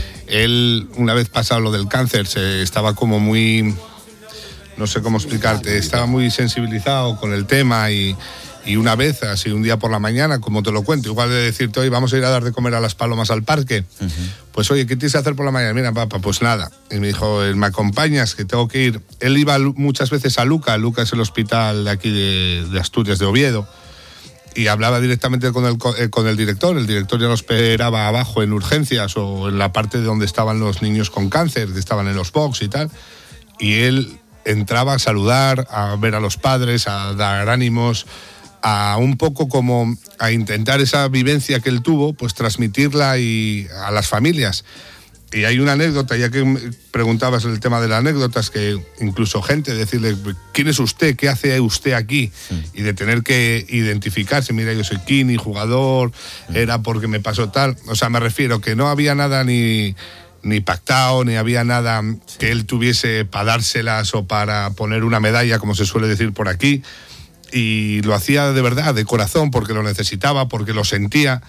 Speaker 28: él, una vez pasado lo del cáncer, estaba como muy, no sé cómo explicarte, estaba muy sensibilizado con el tema y una vez, así un día por la mañana, como te lo cuento, igual de decirte, oye, vamos a ir a dar de comer a las palomas al parque, pues oye, ¿qué tienes que hacer por la mañana? Mira, papá, pues nada. Y me dijo, ¿me acompañas? Que tengo que ir. Él iba muchas veces a Luca es el hospital de aquí de Asturias, de Oviedo, y hablaba directamente con el director. El director ya lo esperaba abajo en urgencias o en la parte de donde estaban los niños con cáncer, que estaban en los box y tal. Y él entraba a saludar, a ver a los padres, a dar ánimos, a un poco como a intentar esa vivencia que él tuvo, pues transmitirla a las familias. Y hay una anécdota, ya que preguntabas el tema de las anécdotas, que incluso gente decirle, ¿quién es usted? ¿Qué hace usted aquí? Y de tener que identificarse, mira, yo soy Kini, jugador, era porque me pasó tal. O sea, me refiero que no había nada ni pactado, ni había nada que él tuviese para dárselas o para poner una medalla, como se suele decir por aquí. Y lo hacía de verdad, de corazón, porque lo necesitaba, porque lo sentía.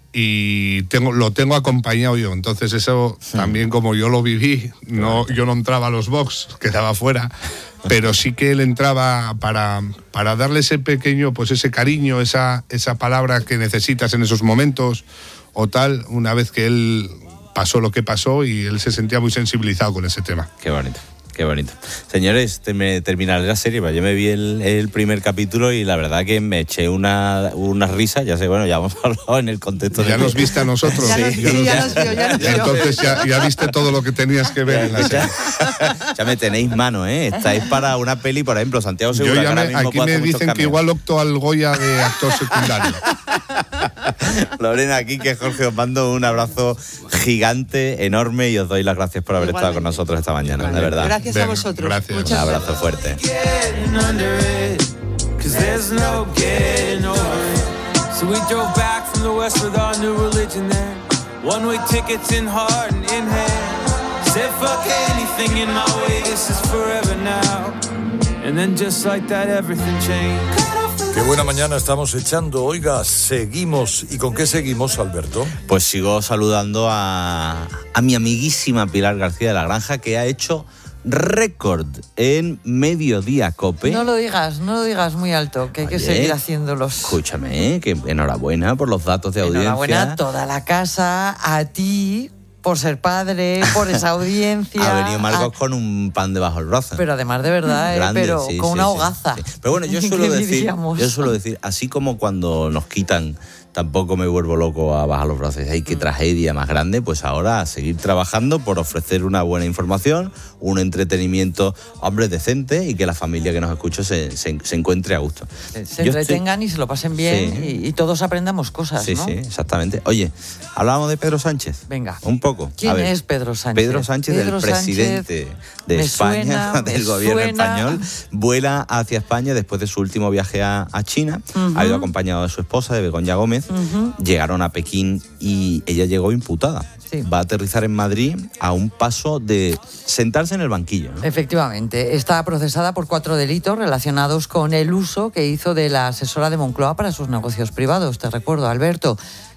Speaker 28: Y lo tengo acompañado yo, entonces eso también, como yo lo viví, yo no entraba a los box, quedaba fuera, pero sí que él entraba para darle ese pequeño, pues ese cariño, esa palabra que necesitas en esos momentos o tal, una vez que él pasó lo que pasó, y él se sentía muy sensibilizado con ese tema.
Speaker 4: Qué bonito. Qué bonito. Señores, terminaré la serie, yo me vi el primer capítulo y la verdad que me eché una risa, ya sé, bueno, ya hemos hablado en el contexto.
Speaker 28: Ya nos viste a nosotros.
Speaker 29: Ya nos vio.
Speaker 28: Entonces ya viste todo lo que tenías que ver en la serie.
Speaker 4: Ya me tenéis mano, estáis para una peli, por ejemplo, Santiago Segura.
Speaker 28: Aquí me dicen que igual opto al Goya de actor secundario.
Speaker 4: Lorena, aquí que Jorge, os mando un abrazo gigante, enorme, y os doy las gracias por haber estado con nosotros esta mañana, de verdad.
Speaker 29: Gracias a vosotros.
Speaker 28: Gracias.
Speaker 4: Un abrazo fuerte.
Speaker 25: Qué buena mañana estamos echando. Oiga, seguimos. ¿Y con qué seguimos, Alberto?
Speaker 4: Pues sigo saludando a mi amiguísima Pilar García de la Granja, que ha hecho récord en Mediodía Cope.
Speaker 11: No lo digas muy alto, que hay que seguir haciéndolos.
Speaker 4: Escúchame, que enhorabuena por los datos de audiencia.
Speaker 11: Enhorabuena a toda la casa, a ti, por ser padre, por esa audiencia.
Speaker 4: Ha venido Marcos con un pan debajo del brazo.
Speaker 11: Pero además de verdad, grande, pero sí, con una hogaza.
Speaker 4: Sí. Pero bueno, yo suelo decir, así como cuando nos quitan, tampoco me vuelvo loco a bajar los brazos. Hay qué tragedia más grande, pues ahora a seguir trabajando por ofrecer una buena información, un entretenimiento, hombre, decente, y que la familia que nos escucha se encuentre a gusto.
Speaker 11: Se entretengan y se lo pasen bien, sí. y todos aprendamos cosas,
Speaker 4: sí,
Speaker 11: ¿no?
Speaker 4: Sí, exactamente. Oye, hablábamos de Pedro Sánchez.
Speaker 11: Venga.
Speaker 4: Un poco.
Speaker 11: ¿Quién es Pedro Sánchez?
Speaker 4: Pedro Sánchez, el presidente de España, del gobierno español, vuela hacia España después de su último viaje a China. Ha ido acompañado de su esposa, de Begoña Gómez. Llegaron a Pekín y ella llegó imputada. Sí. Va a aterrizar en Madrid a un paso de sentarse en el banquillo, ¿no?
Speaker 11: Efectivamente. Está procesada por 4 delitos relacionados con el uso que hizo de la asesora de Moncloa para sus negocios privados. Te recuerdo, Alberto.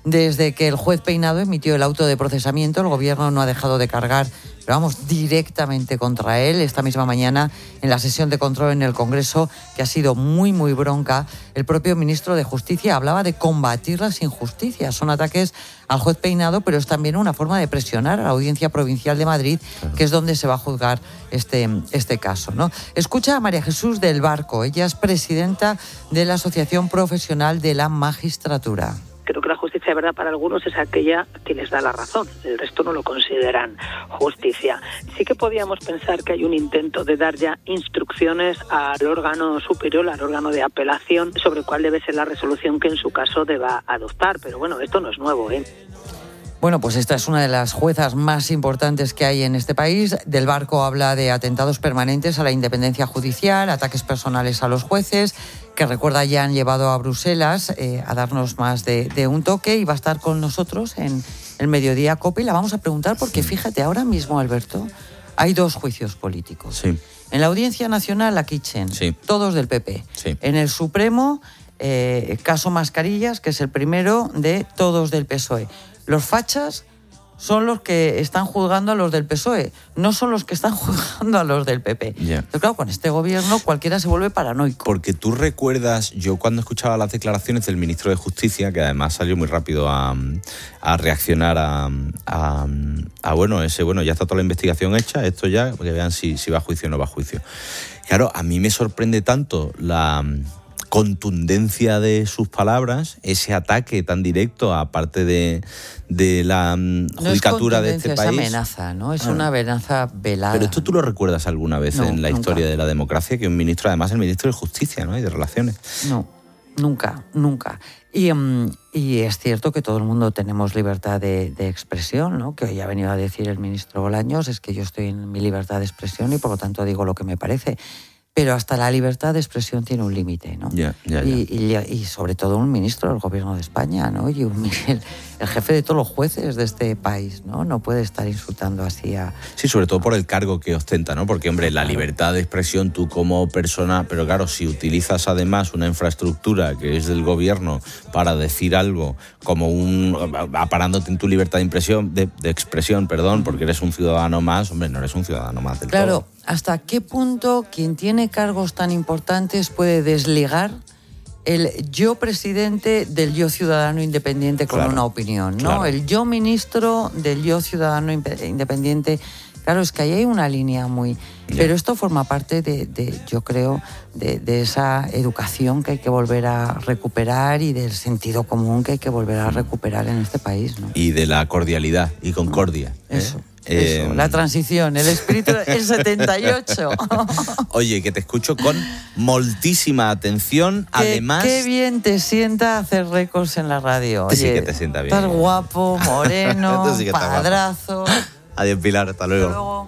Speaker 11: Desde que el juez Peinado emitió el auto de procesamiento, el gobierno no ha dejado de cargar, pero vamos, directamente contra él. Esta misma mañana, en la sesión de control en el Congreso, que ha sido muy, muy bronca, el propio ministro de Justicia hablaba de combatir las injusticias. Son ataques al juez Peinado, pero es también una forma de presionar a la Audiencia Provincial de Madrid, que es donde se va a juzgar este caso, ¿no? Escucha a María Jesús del Barco. Ella es presidenta de la Asociación Profesional de la Magistratura.
Speaker 12: Creo que la justicia de verdad para algunos es aquella que les da la razón, el resto no lo consideran justicia. Sí que podíamos pensar que hay un intento de dar ya instrucciones al órgano superior, al órgano de apelación, sobre cuál debe ser la resolución que en su caso deba adoptar, pero bueno, esto no es nuevo, ¿eh?
Speaker 11: Bueno, pues esta es una de las juezas más importantes que hay en este país. Del Barco habla de atentados permanentes a la independencia judicial, ataques personales a los jueces, que recuerda ya han llevado a Bruselas a darnos más de un toque, y va a estar con nosotros en el Mediodía COPE y la vamos a preguntar porque fíjate, ahora mismo, Alberto, hay 2 juicios políticos.
Speaker 4: Sí.
Speaker 11: En la Audiencia Nacional, la Kitchen,
Speaker 4: sí,
Speaker 11: todos del PP.
Speaker 4: Sí.
Speaker 11: En el Supremo, caso Mascarillas, que es el primero de todos del PSOE. Los fachas son los que están juzgando a los del PSOE, no son los que están juzgando a los del PP.
Speaker 4: Yeah.
Speaker 11: Pero claro, con este gobierno cualquiera se vuelve paranoico.
Speaker 4: Porque tú recuerdas, yo cuando escuchaba las declaraciones del ministro de Justicia, que además salió muy rápido a reaccionar bueno, ya está toda la investigación hecha, esto ya, que vean si va a juicio o no va a juicio. Claro, a mí me sorprende tanto la contundencia de sus palabras, ese ataque tan directo a parte de la judicatura de este país.
Speaker 11: No es amenaza, ¿no? Es una amenaza velada.
Speaker 4: Pero esto tú lo recuerdas alguna vez en la
Speaker 11: nunca.
Speaker 4: Historia de la democracia, que un ministro, además el ministro de Justicia, ¿no? Y de Relaciones.
Speaker 11: No, nunca. Y es cierto que todo el mundo tenemos libertad de expresión, ¿no? Que hoy ha venido a decir el ministro Bolaños, es que yo estoy en mi libertad de expresión y por lo tanto digo lo que me parece. Pero hasta la libertad de expresión tiene un límite, ¿no? Y sobre todo un ministro del Gobierno de España, ¿no? Y el jefe de todos los jueces de este país, ¿no? No puede estar insultando así a...
Speaker 4: Sí, sobre todo por el cargo que ostenta, ¿no? Porque, hombre, la libertad de expresión, tú como persona... Pero claro, si utilizas además una infraestructura que es del Gobierno para decir algo como aparándote en tu libertad de expresión, porque eres un ciudadano más, hombre, no eres un ciudadano más del todo.
Speaker 11: Claro, ¿hasta qué punto quien tiene cargos tan importantes puede desligar el yo presidente del yo ciudadano independiente con una opinión, ¿no? Claro. El yo ministro del yo ciudadano independiente. Claro, es que ahí hay una línea muy... Pero esto forma parte yo creo, de esa educación que hay que volver a recuperar y del sentido común que hay que volver a recuperar en este país, ¿no?
Speaker 4: Y de la cordialidad y concordia.
Speaker 11: Eso. La transición, el espíritu del 78.
Speaker 4: Oye, que te escucho con moltísima atención. Además,
Speaker 11: qué bien te sienta hacer récords en la radio.
Speaker 4: Oye, sí que te sienta bien.
Speaker 11: Estás guapo, moreno, sí padrazo.
Speaker 4: Adiós, Pilar, hasta luego.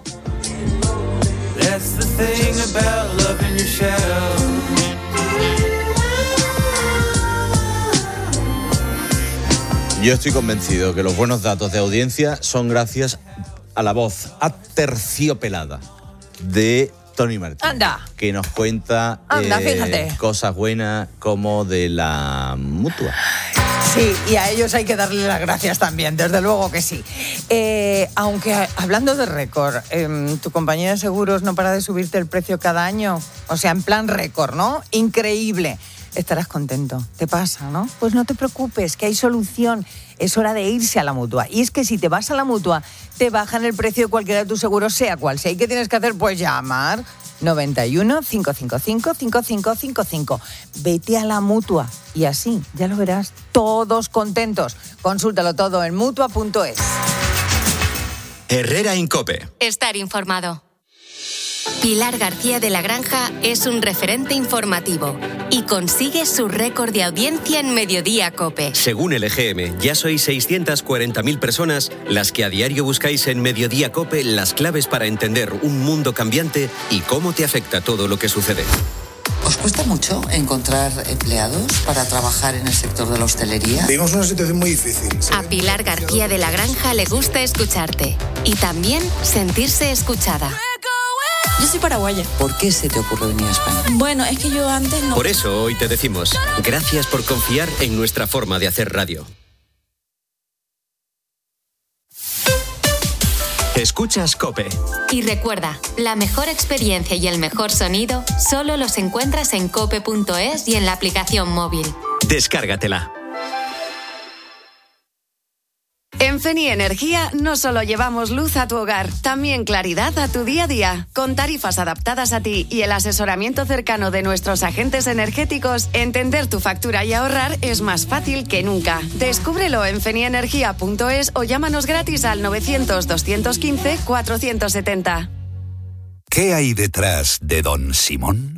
Speaker 4: Yo estoy convencido que los buenos datos de audiencia son gracias a la voz aterciopelada de Tony Martín.
Speaker 13: Anda.
Speaker 4: Que nos cuenta
Speaker 13: fíjate.
Speaker 4: Cosas buenas como de la Mutua.
Speaker 13: Sí, y a ellos hay que darle las gracias también, desde luego que sí. Aunque hablando de récord, tu compañía de seguros no para de subirte el precio cada año. O sea, en plan récord, ¿no? Increíble. Estarás contento. Te pasa, ¿no? Pues no te preocupes, que hay solución. Es hora de irse a la Mutua. Y es que si te vas a la Mutua, te bajan el precio de cualquiera de tus seguros, sea cual sea. ¿Y qué tienes que hacer? Pues llamar 91 555 5555. Vete a la Mutua y así, ya lo verás, todos contentos. Consúltalo todo en Mutua.es.
Speaker 14: Herrera Incope.
Speaker 3: Estar informado. Pilar García de la Granja es un referente informativo y consigue su récord de audiencia en Mediodía COPE.
Speaker 14: Según el EGM, ya sois 640.000 personas las que a diario buscáis en Mediodía COPE las claves para entender un mundo cambiante y cómo te afecta todo lo que sucede.
Speaker 11: ¿Os cuesta mucho encontrar empleados para trabajar en el sector de la hostelería?
Speaker 15: Vivimos una situación muy difícil.
Speaker 3: A Pilar García de la Granja le gusta escucharte y también sentirse escuchada.
Speaker 17: Yo soy paraguaya.
Speaker 11: ¿Por qué se te ocurre venir a España?
Speaker 17: Bueno, es que yo antes no...
Speaker 14: Por eso hoy te decimos, gracias por confiar en nuestra forma de hacer radio. Escuchas COPE.
Speaker 3: Y recuerda, la mejor experiencia y el mejor sonido solo los encuentras en cope.es y en la aplicación móvil.
Speaker 14: Descárgatela.
Speaker 2: En Feni Energía no solo llevamos luz a tu hogar, también claridad a tu día a día. Con tarifas adaptadas a ti y el asesoramiento cercano de nuestros agentes energéticos, entender tu factura y ahorrar es más fácil que nunca. Descúbrelo en fenienergia.es o llámanos gratis al 900-215-470.
Speaker 25: ¿Qué hay detrás de Don Simón?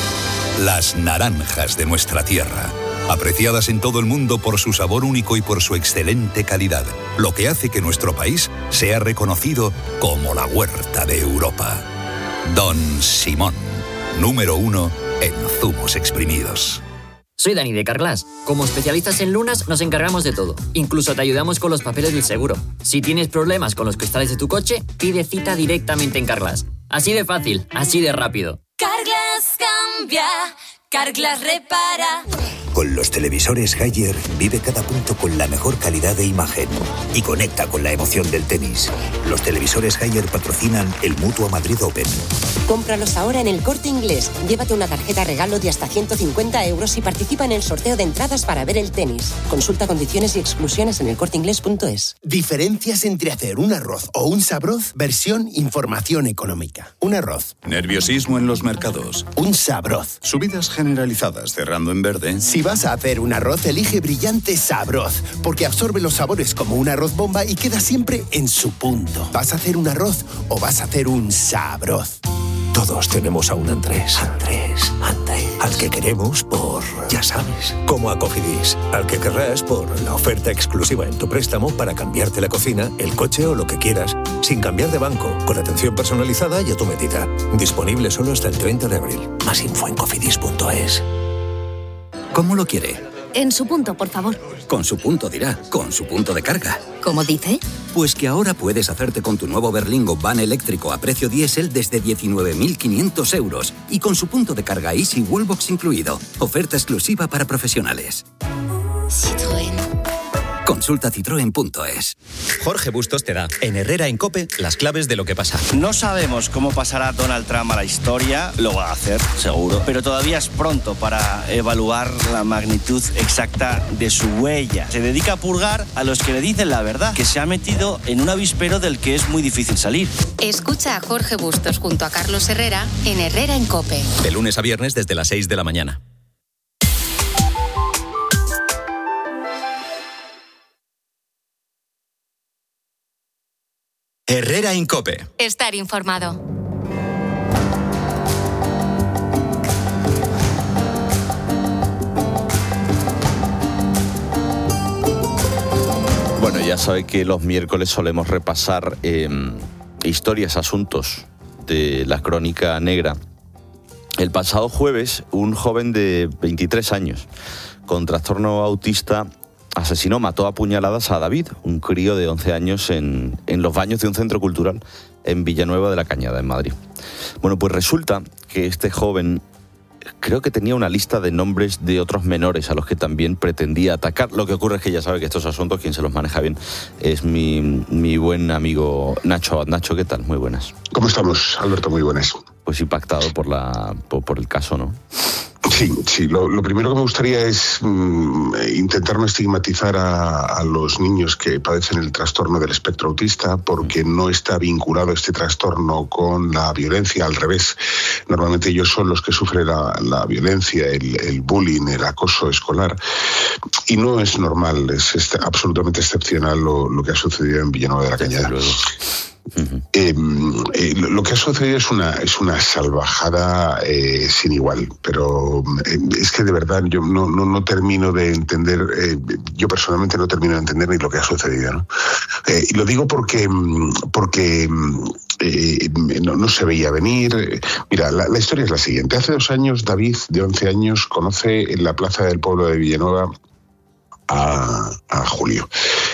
Speaker 25: Las naranjas de nuestra tierra. Apreciadas en todo el mundo por su sabor único y por su excelente calidad, lo que hace que nuestro país sea reconocido como la huerta de Europa. Don Simón, número 1 en zumos exprimidos.
Speaker 15: Soy Dani de Carglass. Como especialistas en lunas nos encargamos de todo. Incluso te ayudamos con los papeles del seguro. Si tienes problemas con los cristales de tu coche, pide cita directamente en Carglass. Así de fácil, así de rápido.
Speaker 16: Carglass cambia, Carglass repara.
Speaker 18: Con los televisores Haier vive cada punto con la mejor calidad de imagen y conecta con la emoción del tenis. Los televisores Haier patrocinan el Mutua Madrid Open.
Speaker 19: Cómpralos ahora en El Corte Inglés. Llévate una tarjeta regalo de hasta 150 euros y participa en el sorteo de entradas para ver el tenis. Consulta condiciones y exclusiones en elcorteinglés.es.
Speaker 20: Diferencias entre hacer un arroz o un sabroz, versión información económica. Un arroz.
Speaker 25: Nerviosismo en los mercados.
Speaker 20: Un sabroz.
Speaker 25: Subidas generalizadas cerrando en verde.
Speaker 20: Si vas a hacer un arroz, elige Brillante Sabroz, porque absorbe los sabores como un arroz bomba y queda siempre en su punto. ¿Vas a hacer un arroz o vas a hacer un sabroz?
Speaker 18: Todos tenemos a un Andrés. Andrés. Al que queremos por, ya sabes, como a Cofidis. Al que querrás por la oferta exclusiva en tu préstamo para cambiarte la cocina, el coche o lo que quieras, sin cambiar de banco, con atención personalizada y a tu medida. Disponible solo hasta el 30 de abril. Más info en cofidis.es.
Speaker 14: ¿Cómo lo quiere?
Speaker 16: En su punto, por favor.
Speaker 14: Con su punto dirá, con su punto de carga.
Speaker 16: ¿Cómo dice?
Speaker 14: Pues que ahora puedes hacerte con tu nuevo Berlingo van eléctrico a precio diésel desde 19.500 euros y con su punto de carga Easy Wallbox incluido. Oferta exclusiva para profesionales.
Speaker 16: Citroën.
Speaker 14: Consulta citroen.es.
Speaker 21: Jorge Bustos te da, en Herrera en COPE, las claves de lo que pasa.
Speaker 22: No sabemos cómo pasará Donald Trump a la historia, lo va a hacer, seguro, pero todavía es pronto para evaluar la magnitud exacta de su huella. Se dedica a purgar a los que le dicen la verdad, que se ha metido en un avispero del que es muy difícil salir.
Speaker 3: Escucha a Jorge Bustos junto a Carlos Herrera en Herrera en COPE.
Speaker 21: De lunes a viernes desde las 6 de la mañana. Herrera en COPE.
Speaker 3: Estar informado.
Speaker 4: Bueno, ya sabe que los miércoles solemos repasar historias, asuntos de la crónica negra. El pasado jueves, un joven de 23 años con trastorno autista mató a puñaladas a David, un crío de 11 años en los baños de un centro cultural en Villanueva de la Cañada, en Madrid. Bueno, pues resulta que este joven creo que tenía una lista de nombres de otros menores a los que también pretendía atacar. Lo que ocurre es que ya sabe que estos asuntos, quien se los maneja bien, es mi buen amigo Nacho Abad. Nacho, ¿qué tal? Muy buenas.
Speaker 23: ¿Cómo estamos, Alberto? Muy buenas.
Speaker 4: Pues impactado por el caso, ¿no?
Speaker 23: Sí. Lo primero que me gustaría es intentar no estigmatizar a los niños que padecen el trastorno del espectro autista, porque no está vinculado este trastorno con la violencia, al revés. Normalmente ellos son los que sufren la violencia, el bullying, el acoso escolar. Y no es normal, es absolutamente excepcional lo que ha sucedido en Villanueva de la Cañada. Lo que ha sucedido es una salvajada sin igual, pero es que de verdad yo no termino de entender, yo personalmente no termino de entender ni lo que ha sucedido, ¿no? Y lo digo porque no se veía venir. Mira, la historia es la siguiente. Hace 2 años, David, de 11 años, conoce en la plaza del pueblo de Villanueva a Julio.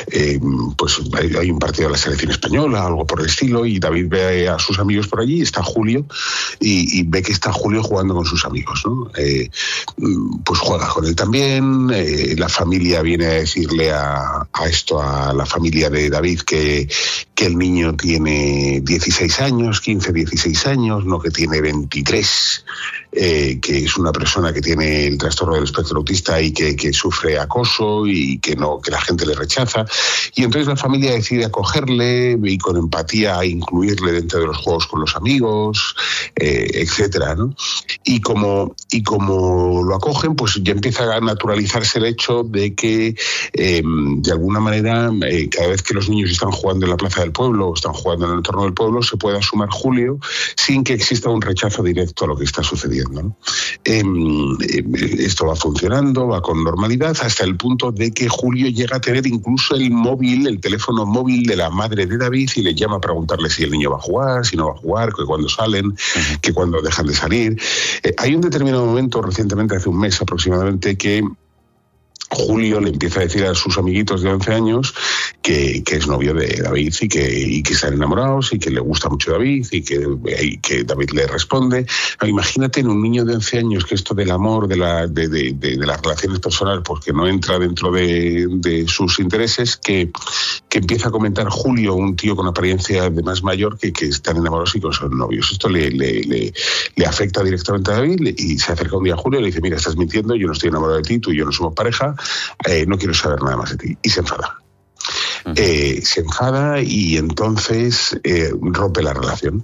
Speaker 23: pues hay un partido de la selección española, algo por el estilo, y David ve a sus amigos por allí, está Julio, y ve que está Julio jugando con sus amigos, ¿no? Pues juega con él también, la familia viene a decirle a la familia de David que el niño tiene 16 años, 15, 16 años, no que tiene 23, que es una persona que tiene el trastorno del espectro autista y que sufre acoso y que la gente le rechaza. Y entonces la familia decide acogerle y con empatía incluirle dentro de los juegos con los amigos, etcétera, ¿no? Y como lo acogen, pues ya empieza a naturalizarse el hecho de que de alguna manera cada vez que los niños están jugando en la plaza del pueblo o están jugando en el entorno del pueblo se pueda sumar Julio sin que exista un rechazo directo a lo que está sucediendo, ¿no? Esto va funcionando, va con normalidad hasta el punto de que Julio llega a tener incluso el teléfono móvil de la madre de David y le llama a preguntarle si el niño va a jugar, si no va a jugar, que cuando salen, que cuando dejan de salir. Hay un determinado momento, recientemente, hace un mes aproximadamente, que Julio le empieza a decir a sus amiguitos de 11 años que es novio de David y que están enamorados y que le gusta mucho David y que David le responde. Imagínate en un niño de 11 años que esto del amor, de las relaciones personales, pues que no entra dentro de sus intereses, que empieza a comentar Julio, un tío con apariencia de más mayor, que están enamorados y que son novios. Esto le afecta directamente a David y se acerca un día a Julio y le dice: mira, estás mintiendo, yo no estoy enamorado de ti, tú y yo no somos pareja, no quiero saber nada más de ti. Y se enfada. Se enfada y entonces rompe la relación.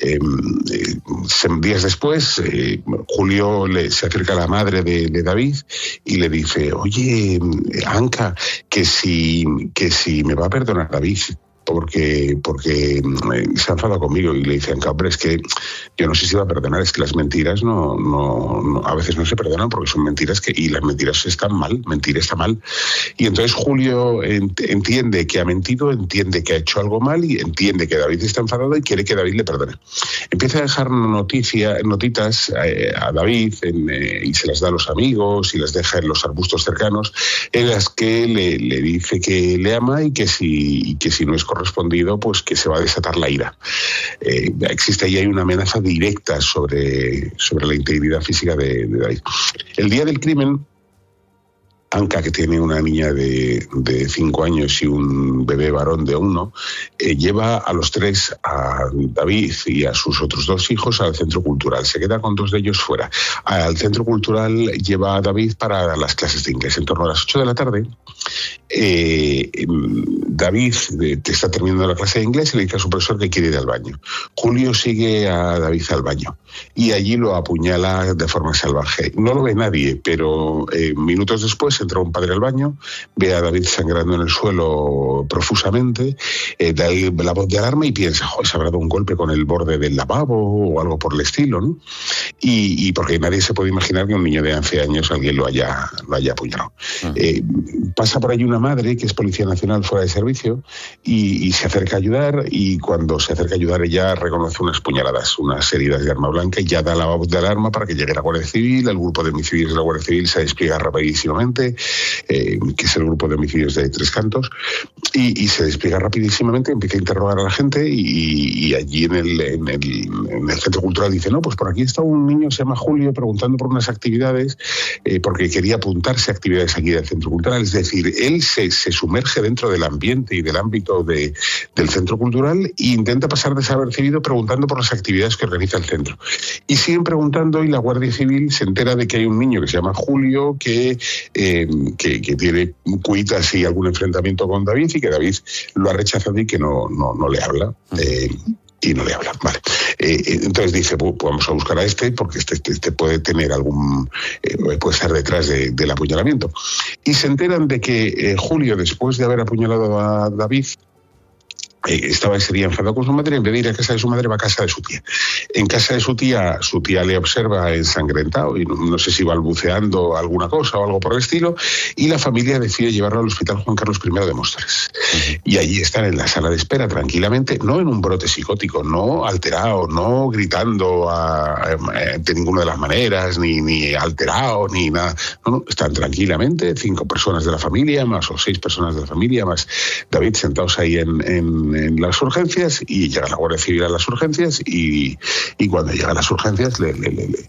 Speaker 23: Días después, Julio se acerca a la madre de David y le dice: oye, Anca, que si me va a perdonar David, porque se ha enfadado conmigo. Y le dicen: hombre, es que yo no sé si va a perdonar, es que las mentiras no a veces no se perdonan porque son mentiras y las mentiras están mal, mentir está mal. Y entonces Julio entiende que ha mentido, entiende que ha hecho algo mal y entiende que David está enfadado y quiere que David le perdone. Empieza a dejar notitas a David y se las da a los amigos y las deja en los arbustos cercanos, en las que le dice que le ama y que si no es correspondido, pues que se va a desatar la ira. Existe ahí una amenaza directa sobre la integridad física de David. El día del crimen, Anca, que tiene una niña de 5 años y un bebé varón de 1, lleva a los 3, a David y a sus otros 2 hijos, al centro cultural. Se queda con 2 de ellos fuera. Al centro cultural lleva a David para las clases de inglés. En torno a las 8 de la tarde, David está terminando la clase de inglés y le dice a su profesor que quiere ir al baño. Julio sigue a David al baño y allí lo apuñala de forma salvaje. No lo ve nadie, pero minutos después entra un padre al baño, ve a David sangrando en el suelo profusamente, da la voz de alarma y piensa: se habrá dado un golpe con el borde del lavabo o algo por el estilo, ¿no? Y porque nadie se puede imaginar que un niño de 11 años alguien lo haya apuñalado. Pasa por allí una madre que es Policía Nacional fuera de servicio y se acerca a ayudar, y cuando se acerca a ayudar ella reconoce unas puñaladas, unas heridas de arma blanca, y ya da la voz de alarma para que llegue la Guardia Civil. El grupo de homicidios de la Guardia Civil se despliega rapidísimamente, que es el grupo de homicidios de Tres Cantos, y se despliega rapidísimamente, empieza a interrogar a la gente y allí en el centro cultural dice: no, pues por aquí está un niño, se llama Julio, preguntando por unas actividades porque quería apuntarse a actividades aquí del centro cultural. Es decir, él se sumerge dentro del ambiente y del ámbito del centro cultural e intenta pasar desapercibido preguntando por las actividades que organiza el centro. Y siguen preguntando y la Guardia Civil se entera de que hay un niño que se llama Julio que tiene cuitas y algún enfrentamiento con David y que David lo ha rechazado y que no le habla. Y no le habla. Vale. Entonces dice: pues vamos a buscar a este porque este puede tener puede estar detrás del apuñalamiento. Y se enteran de que Julio, después de haber apuñalado a David, estaba ese día enfadado con su madre, en vez de ir a casa de su madre va a casa de su tía. En casa de su tía le observa ensangrentado y no sé si balbuceando alguna cosa o algo por el estilo, y la familia decide llevarlo al Hospital Juan Carlos I de Móstoles. Y allí están en la sala de espera tranquilamente, no en un brote psicótico, no alterado, no gritando de ninguna de las maneras, ni alterado, ni nada. No, están tranquilamente 5 personas de la familia más, o 6 personas de la familia más David, sentados ahí en las urgencias, y llega la Guardia Civil a las urgencias, y cuando llega a las urgencias le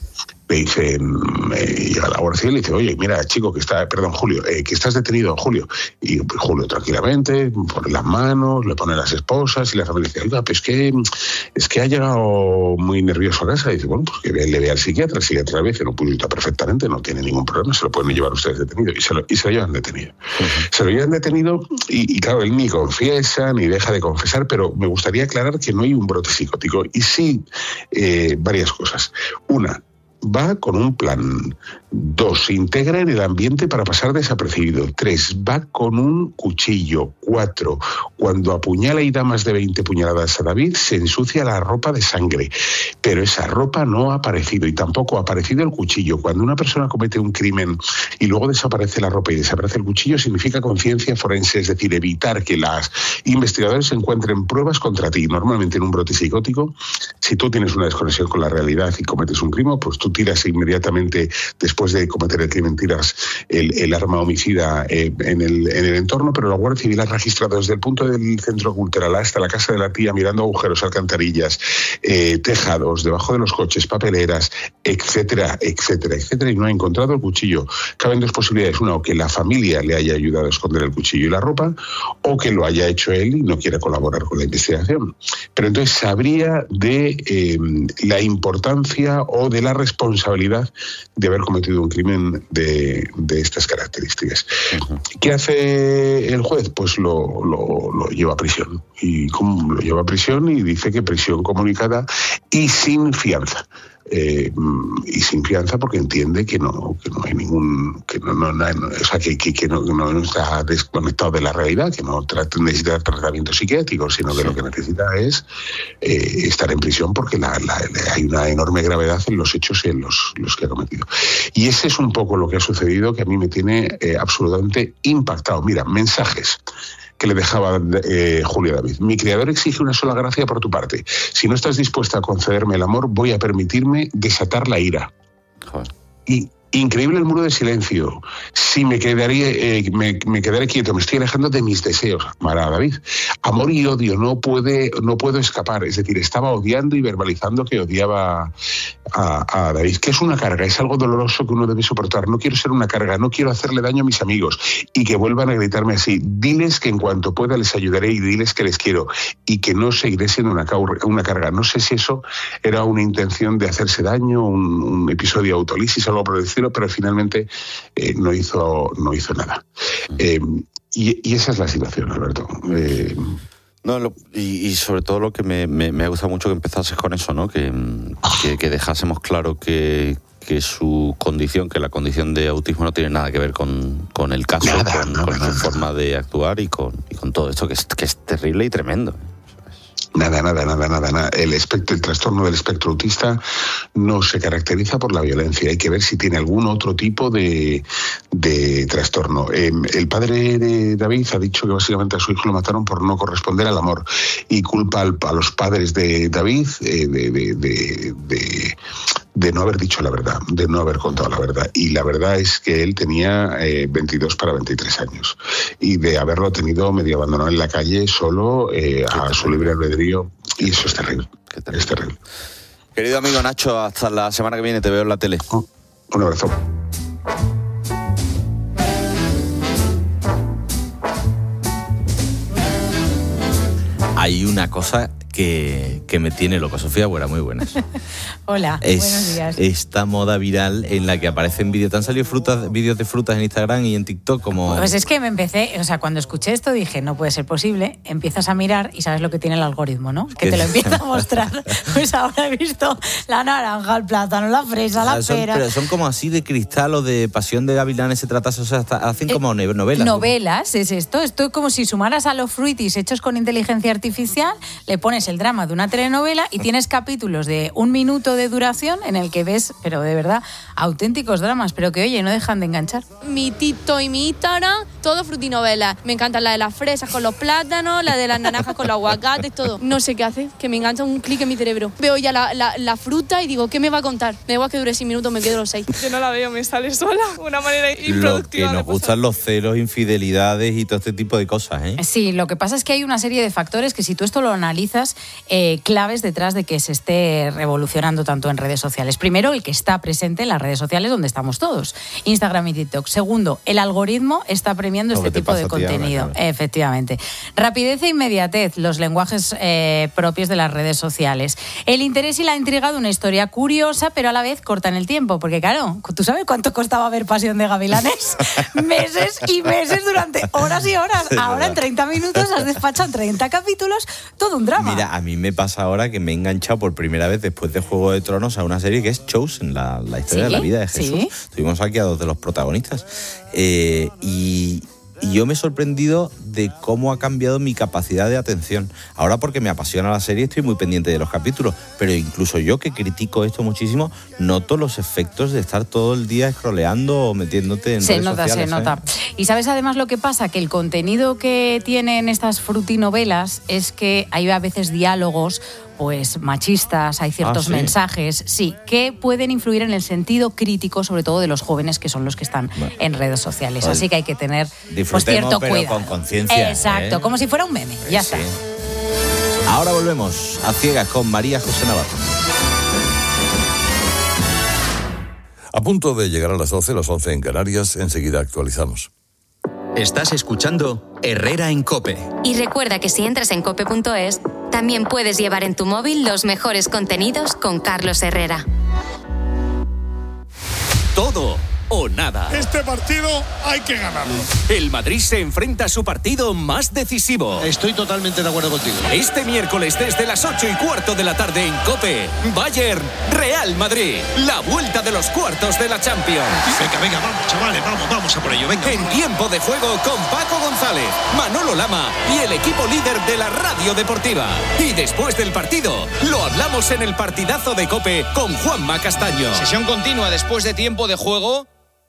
Speaker 23: dicen, llega la Guardia Civil y dice, oye, mira, chico, Julio, que estás detenido, Julio. Y Julio tranquilamente pone las manos, le pone las esposas, y la familia dice, oiga, pues es que ha llegado muy nervioso a casa. Y dice, bueno, pues que le vea al psiquiatra. El psiquiatra le dice, no, pues está perfectamente, no tiene ningún problema, se lo pueden llevar ustedes detenido. Y se lo llevan detenido. Se lo llevan detenido y claro, él ni confiesa, ni deja de confesar, pero me gustaría aclarar que no hay un brote psicótico. Y sí, varias cosas. Una, va con un plan. 2, se integra en el ambiente para pasar desapercibido. 3, va con un cuchillo. 4, cuando apuñala y da más de 20 puñaladas a David, se ensucia la ropa de sangre. Pero esa ropa no ha aparecido, y tampoco ha aparecido el cuchillo. Cuando una persona comete un crimen y luego desaparece la ropa y desaparece el cuchillo, significa conciencia forense, es decir, evitar que los investigadores encuentren pruebas contra ti. Normalmente en un brote psicótico, si tú tienes una desconexión con la realidad y cometes un crimen, pues tú tiras inmediatamente, después de cometer el crimen, tiras el arma homicida en el entorno, pero la Guardia Civil ha registrado desde el punto del centro cultural hasta la casa de la tía, mirando agujeros, alcantarillas, tejados, debajo de los coches, papeleras, etcétera, etcétera, etcétera, y no ha encontrado el cuchillo. Caben 2 posibilidades: una, o que la familia le haya ayudado a esconder el cuchillo y la ropa, o que lo haya hecho él y no quiera colaborar con la investigación. Pero entonces sabría de la importancia o de la responsabilidad de haber cometido un crimen de estas características. ¿Qué hace el juez? Pues lo lleva a prisión. ¿Y cómo lo lleva a prisión? Y dice que prisión comunicada y sin fianza. Y sin fianza, porque entiende que no hay ningún, que no está desconectado de la realidad, que no necesita tratamiento psiquiátrico, sino que lo que necesita es estar en prisión, porque hay una enorme gravedad en los hechos en los que ha cometido. Y ese es un poco lo que ha sucedido, que a mí me tiene absolutamente impactado. Mira, mensajes que le dejaba Julio David. Mi creador exige una sola gracia por tu parte. Si no estás dispuesta a concederme el amor, voy a permitirme desatar la ira. Joder. Y increíble el muro de silencio. Si me quedaré quieto, me estoy alejando de mis deseos. Mara David. Amor y odio, no puedo escapar. Es decir, estaba odiando y verbalizando que odiaba a David, que es una carga, es algo doloroso que uno debe soportar. No quiero ser una carga, no quiero hacerle daño a mis amigos y que vuelvan a gritarme así. Diles que en cuanto pueda les ayudaré y diles que les quiero y que no seguiré siendo una carga. No sé si eso era una intención de hacerse daño, un episodio de autolisis o algo por el estilo, pero finalmente no hizo nada. Y esa es la situación, Alberto.
Speaker 4: Y sobre todo lo que me ha gustado mucho que empezases con eso, ¿no? Que dejásemos claro que su condición, que la condición de autismo no tiene nada que ver con el caso, con su forma de actuar y con todo esto, que es terrible y tremendo.
Speaker 23: Nada. El trastorno del espectro autista no se caracteriza por la violencia. Hay que ver si tiene algún otro tipo de trastorno. El padre de David ha dicho que básicamente a su hijo lo mataron por no corresponder al amor y culpa a los padres de David de no haber dicho la verdad, de no haber contado la verdad. Y la verdad es que él tenía 22 para 23 años y de haberlo tenido medio abandonado en la calle solo a su libre albedrío, y eso es terrible. Es terrible.
Speaker 4: Querido amigo Nacho, hasta la semana que viene, te veo en la tele.
Speaker 23: Un abrazo.
Speaker 4: Hay una cosa que me tiene loco. Sofía Buera, muy buenas.
Speaker 1: Hola, buenos días.
Speaker 4: Esta moda viral en la que aparecen vídeos. ¿Te han salido vídeos de frutas en Instagram y en TikTok? Como...
Speaker 1: Pues es que me empecé, o sea, cuando escuché esto dije, no puede ser posible. Empiezas a mirar y sabes lo que tiene el algoritmo, ¿no? Que te lo empieza a mostrar. Pues ahora he visto la naranja, el plátano, la fresa, la pera.
Speaker 4: Pero son como así de cristal o de Pasión de Gavilanes, se trata, o sea, hacen como novelas.
Speaker 1: Novelas, ¿no? Es esto. Esto es como si sumaras a los fruitis hechos con inteligencia artificial, le pones el drama de una telenovela y tienes capítulos de 1 minuto de duración en el que ves, pero de verdad, auténticos dramas, pero que, oye, no dejan de enganchar.
Speaker 5: Mi TikTok y mi Instagram, todo frutinovelas. Me encantan la de las fresas con los plátanos, la de las naranjas con los aguacates, todo. No sé qué hace, que me engancha un clic en mi cerebro. Veo ya la fruta y digo, ¿qué me va a contar? Me da igual que dure 6 minutos, me quedo los 6.
Speaker 6: Yo no la veo, me sale sola. Una manera improductiva.
Speaker 4: Lo que nos gustan los celos, infidelidades y todo este tipo de cosas, ¿eh?
Speaker 1: Sí, lo que pasa es que hay una serie de factores que si tú esto lo analizas, claves detrás de que se esté revolucionando tanto en redes sociales. Primero, el que está presente en las redes sociales donde estamos todos, Instagram y TikTok. Segundo, el algoritmo está premiando este tipo de contenido. Efectivamente. Rapidez e inmediatez, los lenguajes propios de las redes sociales. El interés y la intriga de una historia curiosa, pero a la vez corta en el tiempo, porque claro, ¿tú sabes cuánto costaba ver Pasión de Gavilanes? Meses y meses durante horas y horas. Ahora en 30 minutos has despachado 30 capítulos, todo un drama.
Speaker 4: Mira, a mí me pasa ahora que me he enganchado por primera vez después de Juego de Tronos a una serie que es Chosen, la historia de la vida de Jesús. Tuvimos aquí a 2 de los protagonistas. Y yo me he sorprendido de cómo ha cambiado mi capacidad de atención. Ahora, porque me apasiona la serie, estoy muy pendiente de los capítulos, pero incluso yo, que critico esto muchísimo, noto los efectos de estar todo el día scrolleando o metiéndote en redes sociales.
Speaker 1: Se nota. Y ¿sabes además lo que pasa? Que el contenido que tienen estas frutinovelas es que hay a veces diálogos pues machistas, hay ciertos mensajes, que pueden influir en el sentido crítico, sobre todo de los jóvenes, que son los que están en redes sociales. Así que hay que tener cierto
Speaker 4: pero
Speaker 1: cuidado.
Speaker 4: Con conciencia.
Speaker 1: Exacto, como si fuera un meme. Ya está.
Speaker 4: Ahora volvemos a ciegas con María José Navarro.
Speaker 7: A punto de llegar a las 12, las 11 en Canarias, enseguida actualizamos.
Speaker 21: Estás escuchando Herrera en COPE.
Speaker 3: Y recuerda que si entras en cope.es, también puedes llevar en tu móvil los mejores contenidos con Carlos Herrera.
Speaker 8: Todo o nada.
Speaker 9: Este partido hay que ganarlo.
Speaker 8: El Madrid se enfrenta a su partido más decisivo.
Speaker 24: Estoy totalmente de acuerdo contigo.
Speaker 8: Este miércoles desde las 8:15 de la tarde en COPE, Bayern, Real Madrid. La vuelta de los cuartos de la Champions.
Speaker 24: Venga, vamos, chavales, vamos a por ello, venga.
Speaker 8: En tiempo de juego con Paco González, Manolo Lama y el equipo líder de la radio deportiva. Y después del partido, lo hablamos en el partidazo de COPE con Juanma Castaño.
Speaker 24: Sesión continua después de tiempo de juego.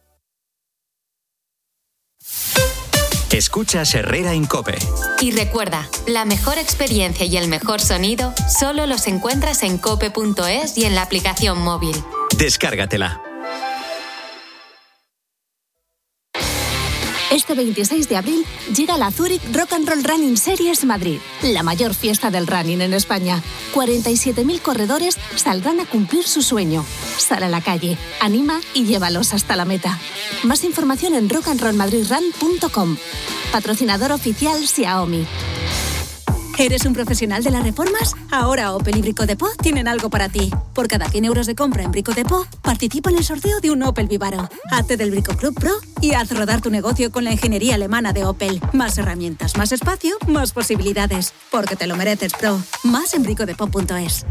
Speaker 21: Escuchas Herrera en COPE.
Speaker 3: Y recuerda, la mejor experiencia y el mejor sonido solo los encuentras en cope.es y en la aplicación móvil.
Speaker 21: Descárgatela.
Speaker 26: Este 26 de abril llega la Zurich Rock and Roll Running Series Madrid, la mayor fiesta del running en España. 47.000 corredores saldrán a cumplir su sueño. Sal a la calle, anima y llévalos hasta la meta. Más información en rockandrollmadridrun.com. Patrocinador oficial Xiaomi.
Speaker 27: ¿Eres un profesional de las reformas? Ahora Opel y Brico Depot tienen algo para ti. Por cada 100 euros de compra en Brico Depot, participa en el sorteo de un Opel Vivaro. Hazte del Brico Club Pro y haz rodar tu negocio con la ingeniería alemana de Opel. Más herramientas, más espacio, más posibilidades. Porque te lo mereces, Pro. Más en bricodepot.es.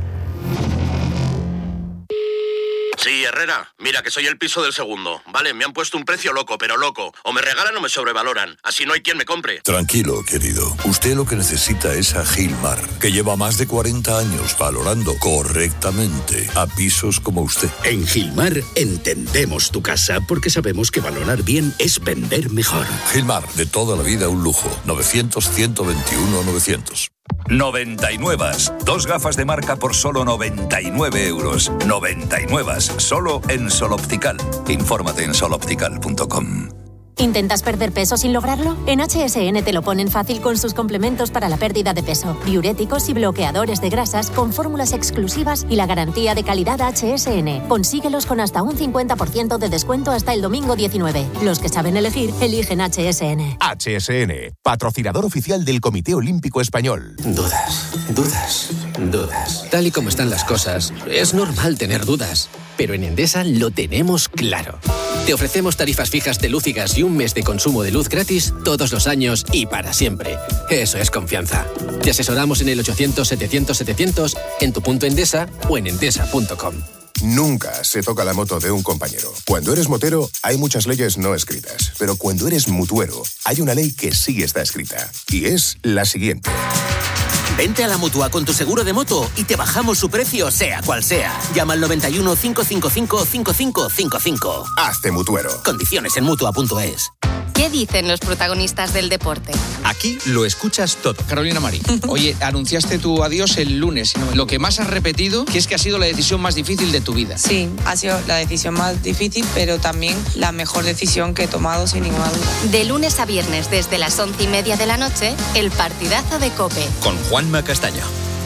Speaker 30: Sí, Herrera, mira que soy el piso del segundo. Vale, me han puesto un precio loco, pero loco. O me regalan o me sobrevaloran. Así no hay quien me compre.
Speaker 18: Tranquilo, querido. Usted lo que necesita es a Gilmar, que lleva más de 40 años valorando correctamente a pisos como usted.
Speaker 31: En Gilmar entendemos tu casa porque sabemos que valorar bien es vender mejor.
Speaker 18: Gilmar, de toda la vida un lujo. 900-121-900.
Speaker 25: 99. 2 gafas de marca por solo 99 euros. 99. Solo en Sol Optical. Infórmate en soloptical.com.
Speaker 2: ¿Intentas perder peso sin lograrlo? En HSN te lo ponen fácil con sus complementos para la pérdida de peso. Diuréticos y bloqueadores de grasas con fórmulas exclusivas y la garantía de calidad HSN. Consíguelos con hasta un 50% de descuento hasta el domingo 19. Los que saben elegir, eligen HSN.
Speaker 10: HSN, patrocinador oficial del Comité Olímpico Español.
Speaker 11: Dudas. Tal y como están las cosas, es normal tener dudas. Pero en Endesa lo tenemos claro. Te ofrecemos tarifas fijas de luz y gas y un mes de consumo de luz gratis todos los años y para siempre. Eso es confianza. Te asesoramos en el 800-700-700, en tu punto Endesa o en endesa.com.
Speaker 10: Nunca se toca la moto de un compañero. Cuando eres motero, hay muchas leyes no escritas. Pero cuando eres mutuero, hay una ley que sí está escrita. Y es la siguiente.
Speaker 12: Vente a la Mutua con tu seguro de moto y te bajamos su precio, sea cual sea. Llama al 91 555 5555.
Speaker 10: Hazte mutuero.
Speaker 12: Condiciones en Mutua.es.
Speaker 3: ¿Qué dicen los protagonistas del deporte?
Speaker 21: Aquí lo escuchas todo.
Speaker 24: Carolina Marín, oye, anunciaste tu adiós el lunes. Lo que más has repetido, que es que ha sido la decisión más difícil de tu vida.
Speaker 6: Sí, ha sido la decisión más difícil, pero también la mejor decisión que he tomado, sin ninguna duda.
Speaker 3: De lunes a viernes, desde las 11:30 de la noche, el partidazo de COPE.
Speaker 21: Con Juanma Castaño.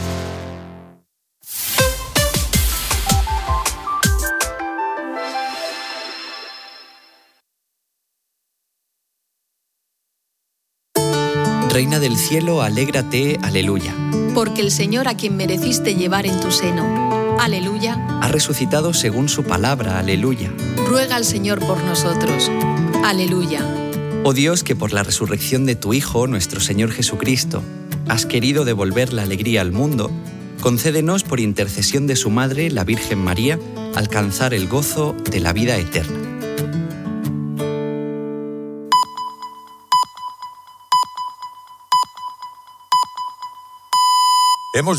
Speaker 13: Reina del cielo, alégrate, aleluya.
Speaker 15: Porque el Señor a quien mereciste llevar en tu seno, aleluya,
Speaker 13: Ha resucitado según su palabra, aleluya.
Speaker 15: ruega al Señor por nosotros, aleluya.
Speaker 13: Oh Dios, que por la resurrección de tu Hijo, nuestro Señor Jesucristo, has querido devolver la alegría al mundo, concédenos por intercesión de su Madre, la Virgen María, alcanzar el gozo de la vida eterna.